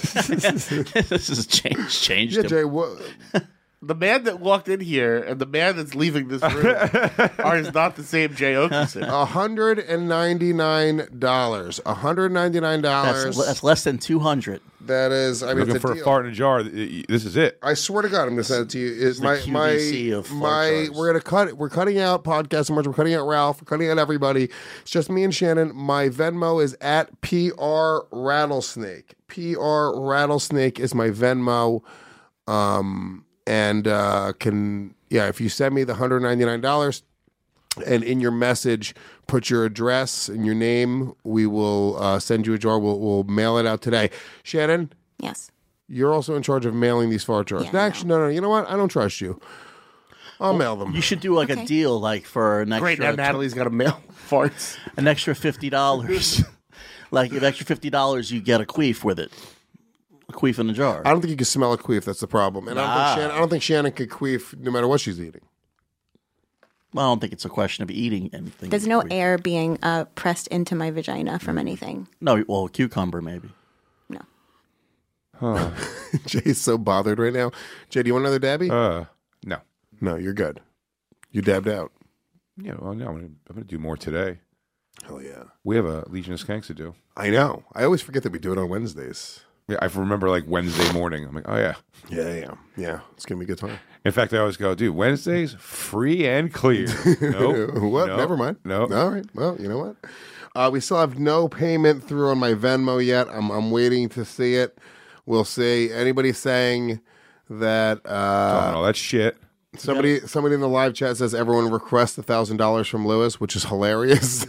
This has changed. Changed. Yeah, him. Jay. What? The man that walked in here and the man that's leaving this room are is not the same Jay Okerson. A hundred and ninety-nine dollars. A hundred ninety-nine That's, dollars. that's less than two hundred. That is. I mean, Looking it's a for deal. a fart in a jar. This is it. I swear to God, I'm going to send it to you. It's the my Q my V C of fart my. jars. We're gonna cut. We're cutting out podcast so much. We're cutting out Ralph. We're cutting out everybody. It's just me and Shannon. My Venmo is at P R Rattlesnake. P R Rattlesnake is my Venmo. Um and uh, can yeah, if you send me the one hundred ninety-nine dollars and in your message put your address and your name, we will uh, send you a jar. We'll we'll mail it out today. Shannon. Yes. You're also in charge of mailing these fart jars. Yeah, no, I actually, no, no. You know what? I don't trust you. I'll mail them. You should do like a Okay. deal, like for an Great, now extra Natalie's got to mail farts. an extra fifty dollars. Like an extra fifty dollars, you get a queef with it. a queef in a jar. I don't think you can smell a queef. That's the problem. And I, don't Nah. think Shannon, I don't think Shannon could queef no matter what she's eating. Well, I don't think it's a question of eating anything. There's no air being uh, pressed into my vagina from anything. No, well, cucumber maybe. No. Huh. Jay's so bothered right now. Jay, do you want another dabby? Uh, no. No, you're good. You dabbed out. Yeah, well, no, I'm gonna, I'm gonna do more today. Hell yeah. We have a Legion of Skanks to do. I know. I always forget that we do it on Wednesdays. Yeah, I remember like Wednesday morning. I'm like, oh yeah, Yeah, yeah, yeah. It's gonna be a good time. In fact, I always go, dude, Wednesdays free and clear. Nope. What? Nope. Never mind. No. All right. Well, you know what? Uh, we still have no payment through on my Venmo yet. I'm I'm waiting to see it. We'll see. Anybody saying that? Uh, Oh no, that's shit. Somebody, somebody in the live chat says everyone request a thousand dollars from Lewis, which is hilarious.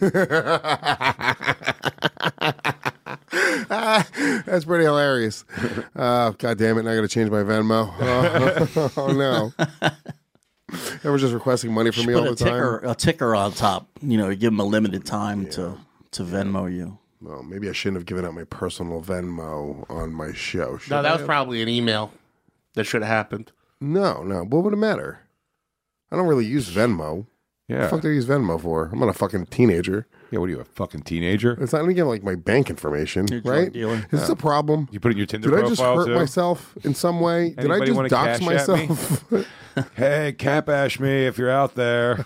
That's pretty hilarious. Oh, God damn it! Now I got to change my Venmo. Oh, oh no! Everyone's just requesting money from me Put all a the time. ticker, a ticker on top. You know, give them a limited time to to Venmo you. Well, maybe I shouldn't have given out my personal Venmo on my show. Should No, that I was have? probably an email that should have happened. No, no. What would it matter? I don't really use Venmo. Yeah. What the fuck do I use Venmo for? I'm not a fucking teenager. Yeah, what are you, a fucking teenager? It's not even like my bank information, You're a drug right? dealer. Is this a problem? You put it in your Tinder Did I profile just hurt too? myself in some way? Did I Anybody just wanna dox cash at me? myself? Hey, cap ash me if you're out there.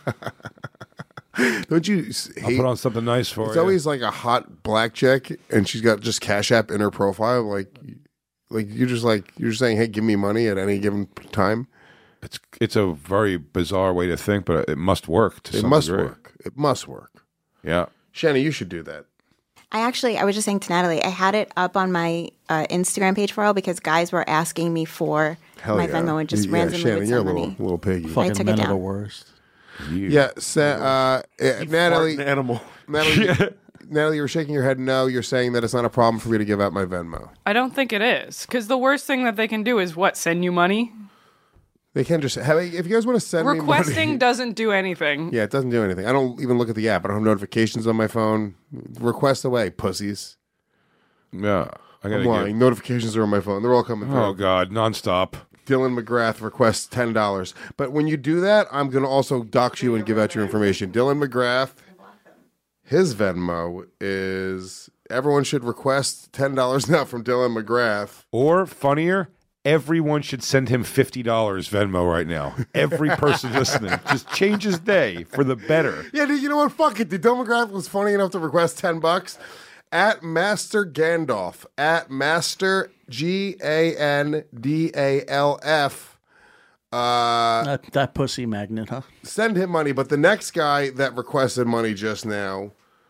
Don't you s- I'll hate? put on something nice for It's you. always like a hot black chick, and she's got just Cash App in her profile. Like, like you're just like you're just saying, "Hey, give me money at any given time." It's it's a very bizarre way to think, but it must work to It some must degree. work. It must work. Yeah. Shannon, you should do that. I actually, I was just saying to Natalie, I had it up on my uh, Instagram page for a while because guys were asking me for Hell my yeah. Venmo and just yeah, randomly Shannon, would you're a send little money. little piggy. Fucking took it men are the down. worst. You. Yeah, sa- uh, yeah, Natalie, Farting animal. Natalie, Natalie, you're shaking your head. No, you're saying that it's not a problem for me to give out my Venmo. I don't think it is. Because the worst thing that they can do is what? Send you money? They can just have. If you guys want to send me Requesting money, doesn't do anything. yeah, it doesn't do anything. I don't even look at the app. I don't have notifications on my phone. Request away, pussies. Yeah. I I'm gotta lying. give, Notifications are on my phone. They're all coming through. Oh God, nonstop. Dylan McGrath requests ten dollars. But when you do that, I'm going to also dox you and give out your information. Dylan McGrath, his Venmo is, everyone should request ten dollars now from Dylan McGrath. Or funnier, everyone should send him fifty dollars Venmo right now. Every person listening. Just change his day for the better. Yeah, dude, you know what? Fuck it. Dude, Dylan McGrath was funny enough to request ten bucks. At Master Gandalf, at Master G A N D A L F. Uh, That, that pussy magnet, huh? send him money. But the next guy that requested money just now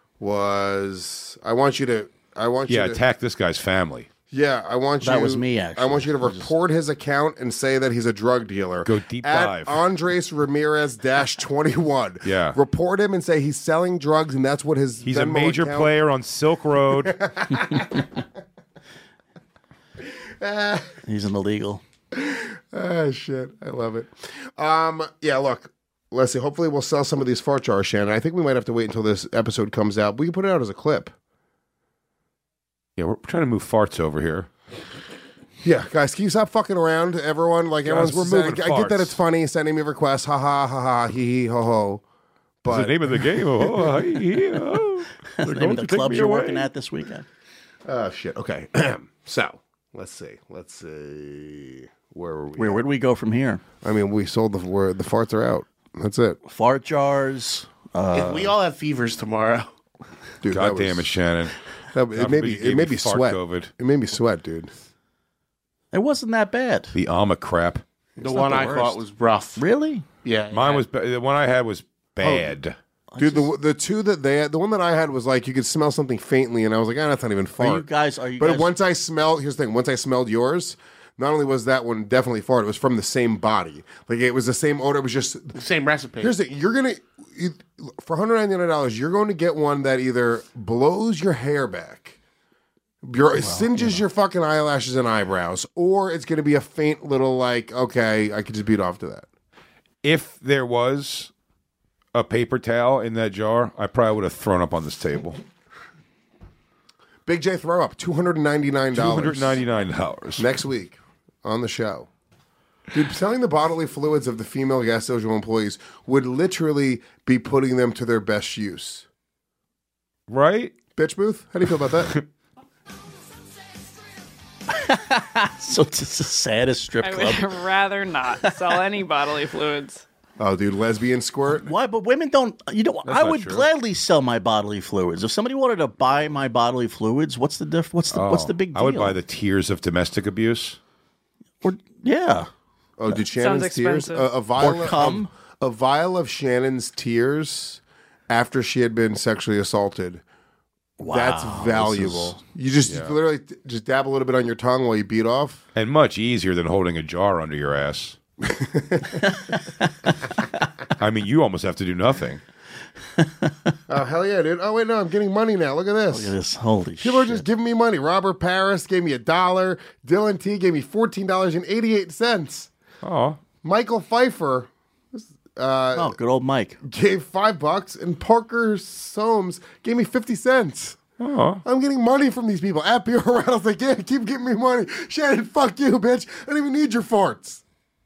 was, I want you to, I want Yeah, you to, attack this guy's family. yeah, I want you. That was me, actually. I want you to I just- report his account and say that he's a drug dealer. Go deep at dive. Andres Ramirez dash twenty-one. Yeah. Report him and say he's selling drugs and that's what his He's a Venmo major account- player on Silk Road. He's an illegal. Ah, shit. I love it. Um, yeah, look, let's see. Hopefully we'll sell some of these fart jars, Shannon. I think we might have to wait until this episode comes out. We can put it out as a clip. Yeah, we're trying to move farts over here. Yeah, guys, can you stop fucking around, everyone? Like, Guys, everyone's we're saying, moving I get that farts. it's funny, sending me requests, ha ha ha ha, hee hee ho ho. What's the But, name of the game? Oh, hey, yeah, oh. They're The name going of to the take clubs me you're away. working at this weekend. oh, shit. Okay. So, let's see. Let's see. Where were we? Where where do we go from here? I mean, we sold the, where the farts are out. That's it. Fart jars. Uh, If we all have fevers tomorrow. Dude, God that damn was- it, Shannon. That, God it made forbid me, you it gave made me me fart sweat. COVID. It made me sweat, dude. it wasn't that bad. The Alma crap. The not one the I worst. thought was rough. Really? Yeah. Mine yeah. was ba- the one I had was bad. Dude, the the two that they had, the one that I had was like you could smell something faintly, and I was like, ah, that's not even Are fart. you guys? Are you? but guys, once I smelled, here's the thing: once I smelled yours, not only was that one definitely fart, it was from the same body. Like it was the same odor. It was just. The same recipe. Here's the thing: you're gonna you, for one hundred ninety-nine dollars, you're going to get one that either blows your hair back, your singes your fucking eyelashes and eyebrows, or it's going to be a faint little like, okay, I could just beat off to that. If there was a paper towel in that jar, I probably would have thrown up on this table. Big J throw up two hundred ninety-nine Two dollars. hundred ninety-nine dollars Next week on the show. Dude, selling the bodily fluids of the female gas station employees would literally be putting them to their best use. Right? Bitch Booth, how do you feel about that? So it's the saddest strip I club. would rather not sell any bodily fluids. Oh, dude, lesbian squirt? Why? But women don't. You know, That's I not would true. gladly sell my bodily fluids. If somebody wanted to buy my bodily fluids, what's the diff? What's the what's Oh, the big deal? I would buy the tears of domestic abuse. Or, yeah. Oh, did Sounds Shannon's tears? A, expensive. a vial Or of- cum? A, vial of Shannon's tears after she had been sexually assaulted. Wow, That's valuable. You just yeah. literally t- just dab a little bit on your tongue while you beat off. And much easier than holding a jar under your ass. I mean, you almost have to do nothing. Oh, hell yeah, dude. Oh, wait, no, I'm getting money now. Look at this. Look at this. Holy People are shit. just giving me money. Robert Paris gave me a dollar. Dylan T gave me fourteen dollars and eighty-eight cents. Oh, Michael Pfeiffer Oh, good old Mike. gave five bucks. And Parker Soames gave me fifty cents. oh. I'm getting money from these people. At P R Rattles, like, yeah, keep giving me money. Shannon, fuck you, bitch. I don't even need your farts.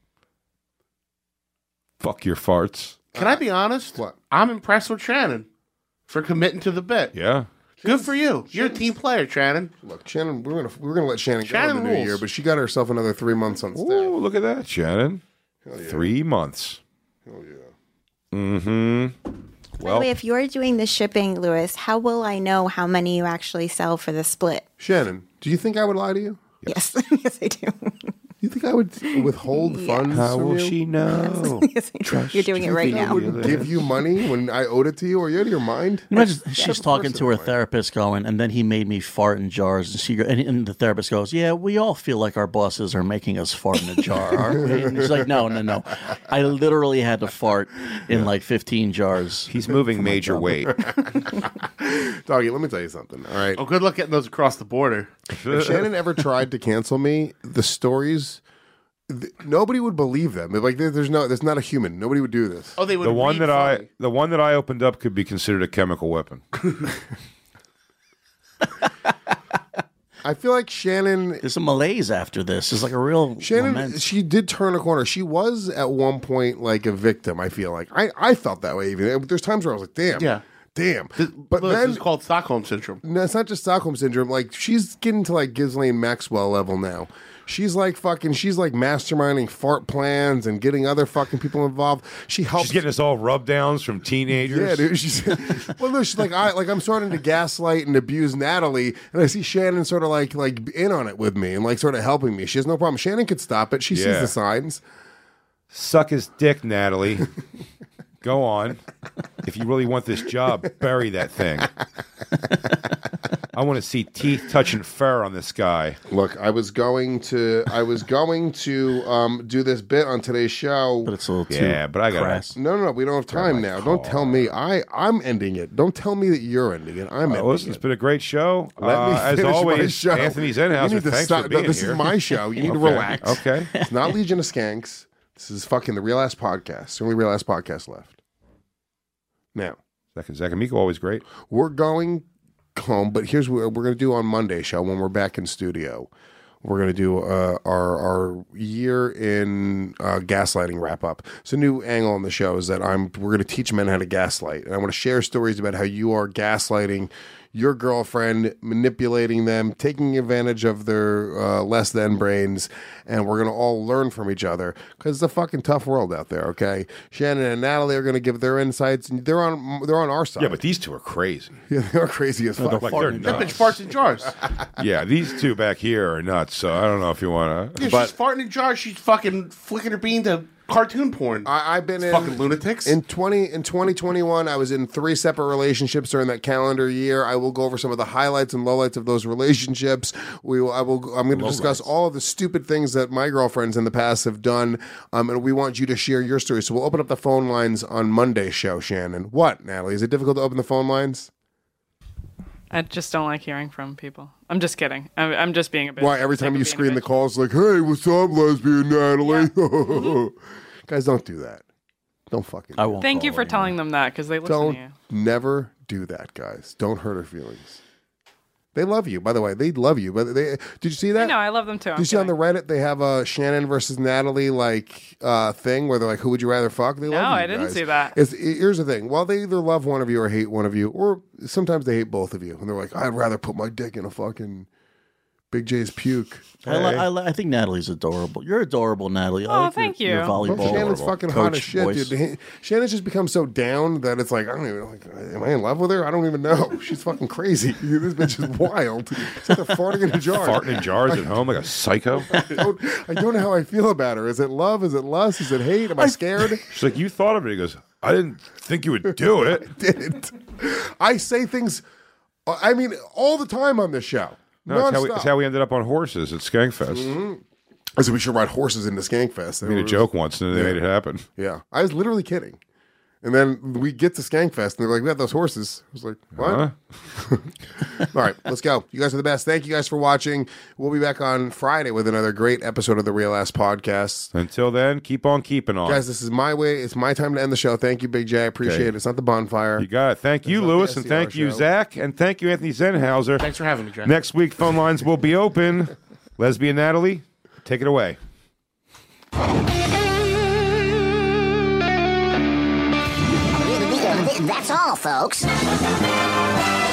Fuck your farts. Can I be honest? What? I'm impressed with Shannon for committing to the bit. Yeah. Good for you. You're a team player, Shannon. Look, Shannon, we're gonna we're gonna let Shannon, Shannon go in the new rules. year, but she got herself another three months on staff. Ooh, look at that, Shannon. Three months. Hell yeah. Mm-hmm. By Well, the way, if you're doing the shipping, Lewis, how will I know how many you actually sell for the split? Shannon, do you think I would lie to you? Yes, yes, I do. You think I would withhold funds how from will you? she know? Yes, I do. You're doing it right I now. would give you money when I owed it to you? Are you out of your mind? Imagine Yeah, she's of talking course to I her would. therapist, going, and then he made me fart in jars. And she go, and, and the therapist goes, "Yeah, we all feel like our bosses are making us fart in a jar, aren't we?" And she's like, "No, no, no. I literally had to fart in like fifteen jars." He's moving major weight. Doggy, let me tell you something, all right? Oh, good luck getting those across the border. If Shannon ever tried to cancel me, the stories, th- nobody would believe them. Like, there, there's no, there's not a human. Nobody would do this. Oh, they would The one read that I, funny. the one that I opened up could be considered a chemical weapon. I feel like Shannon, There's a malaise after this. It's like a real Shannon, lament. she did turn a corner. She was at one point like a victim. I feel like I, I felt that way. Even there's times where I was like, damn, Yeah. damn. This, But look, then this is called Stockholm Syndrome. no, it's not just Stockholm syndrome. Like, she's getting to like Ghislaine Maxwell level now. She's like fucking. She's like masterminding fart plans and getting other fucking people involved. She helps. She's getting us all rub downs from teenagers. Yeah, dude. She's well, no, she's like, I like I'm starting to gaslight and abuse Natalie, and I see Shannon sort of like like in on it with me and like sort of helping me. She has no problem. Shannon could stop it. She sees Yeah. the signs. Suck his dick, Natalie. Go on. If you really want this job, bury that thing. I want to see teeth touching fur on this guy. Look, I was going to I was going to um, do this bit on today's show. But it's a little too Yeah, but I got crass. No, no, no. We don't have time my now. Don't tell me. I I'm ending it. Don't tell me that you're ending it. I'm Uh, ending listen, it. it's been a great show. Let Uh, me as finish my always, show. Anthony You Zenhauser, need to thanks stop. for No, being this here. is my show. You need to Okay, relax. Okay. It's not Legion of Skanks. This is fucking the Real Ass Podcast. The only Real Ass Podcast left. Now, Zach and Zach and Miko, always great. we're going home, but here's what we're going to do on Monday show when we're back in studio. We're going to do uh, our our year in uh, gaslighting wrap up. So, a new angle on the show is that I'm we're going to teach men how to gaslight, and I want to share stories about how you are gaslighting your girlfriend, manipulating them, taking advantage of their uh, less than brains, and we're going to all learn from each other because it's a fucking tough world out there. Okay, Shannon and Natalie are going to give their insights, and they're on they're on our side. Yeah, but these two are crazy. Yeah, they're crazy as fuck. Like they're That nuts. bitch farts in jars. Yeah, these two back here are nuts. So I don't know if you want to. Yeah, she's farting in jars. She's fucking flicking her bean to cartoon porn. I, I've been in fucking lunatics. In twenty in twenty twenty-one, I was in three separate relationships during that calendar year. I will go over some of the highlights and lowlights of those relationships. We will, I will. I'm going to discuss all of the stupid things that my girlfriends in the past have done, um, and we want you to share your story. So we'll open up the phone lines on Monday's show. Shannon, what, Natalie? Is it difficult to open the phone lines? I just don't like hearing from people. I'm just kidding. I'm, I'm just being a bitch. Why every for the time sake you of being a screen the bitch. calls like, "Hey, what's up, lesbian Natalie?" Guys, don't do that. Don't fucking. I do won't. Thank call you for anymore. telling them that because they listen Don't to you. never do that, guys. Don't hurt her feelings. They love you, by the way. They love you. But they did you see that? No, I love them too. Did you see on the Reddit they have a Shannon versus Natalie like uh, thing where they're like, "Who would you rather fuck?" They No, love you I didn't guys. see that. It's, here's the thing: while they either love one of you or hate one of you, or sometimes they hate both of you, and they're like, "I'd rather put my dick in a fucking Big J's puke." I, li- I, li- I think Natalie's adorable. You're adorable, Natalie. I Oh, like thank your, you. Your Well, volleyball. Shannon's fucking hot coach as shit, voice. dude. Shannon's just become so down that it's like I don't even like. Am I in love with her? I don't even know. She's fucking crazy. This bitch is wild. She's like farting in a jar. Farting in jars at home like a psycho. I don't, I don't know how I feel about her. Is it love? Is it lust? Is it hate? Am I scared? She's like, you thought of it. He goes, I didn't think you would do it. I didn't. I say things. I mean, all the time on this show. No, that's how, we, Nonstop. that's how we ended up on horses at Skankfest. Mm-hmm. I said we should ride horses into Skankfest. I made a joke once, and then they made it happen. Yeah, I was literally kidding. And then we get to Skankfest, and they're like, "We got those horses." I was like, "What?" Huh? All right, let's go. You guys are the best. Thank you guys for watching. We'll be back on Friday with another great episode of the Real Ass Podcast. Until then, keep on keeping on. Guys, this is my way. It's my time to end the show. Thank you, Big J. I appreciate Okay. it. It's not the bonfire. You got it. Thank you, It's not the Lewis, and S C R thank you, show. Zach, and thank you, Anthony Zenhauser. Thanks for having me, Jeff. Next week, phone lines will be open. Lesbian Natalie, take it away. That's all, folks.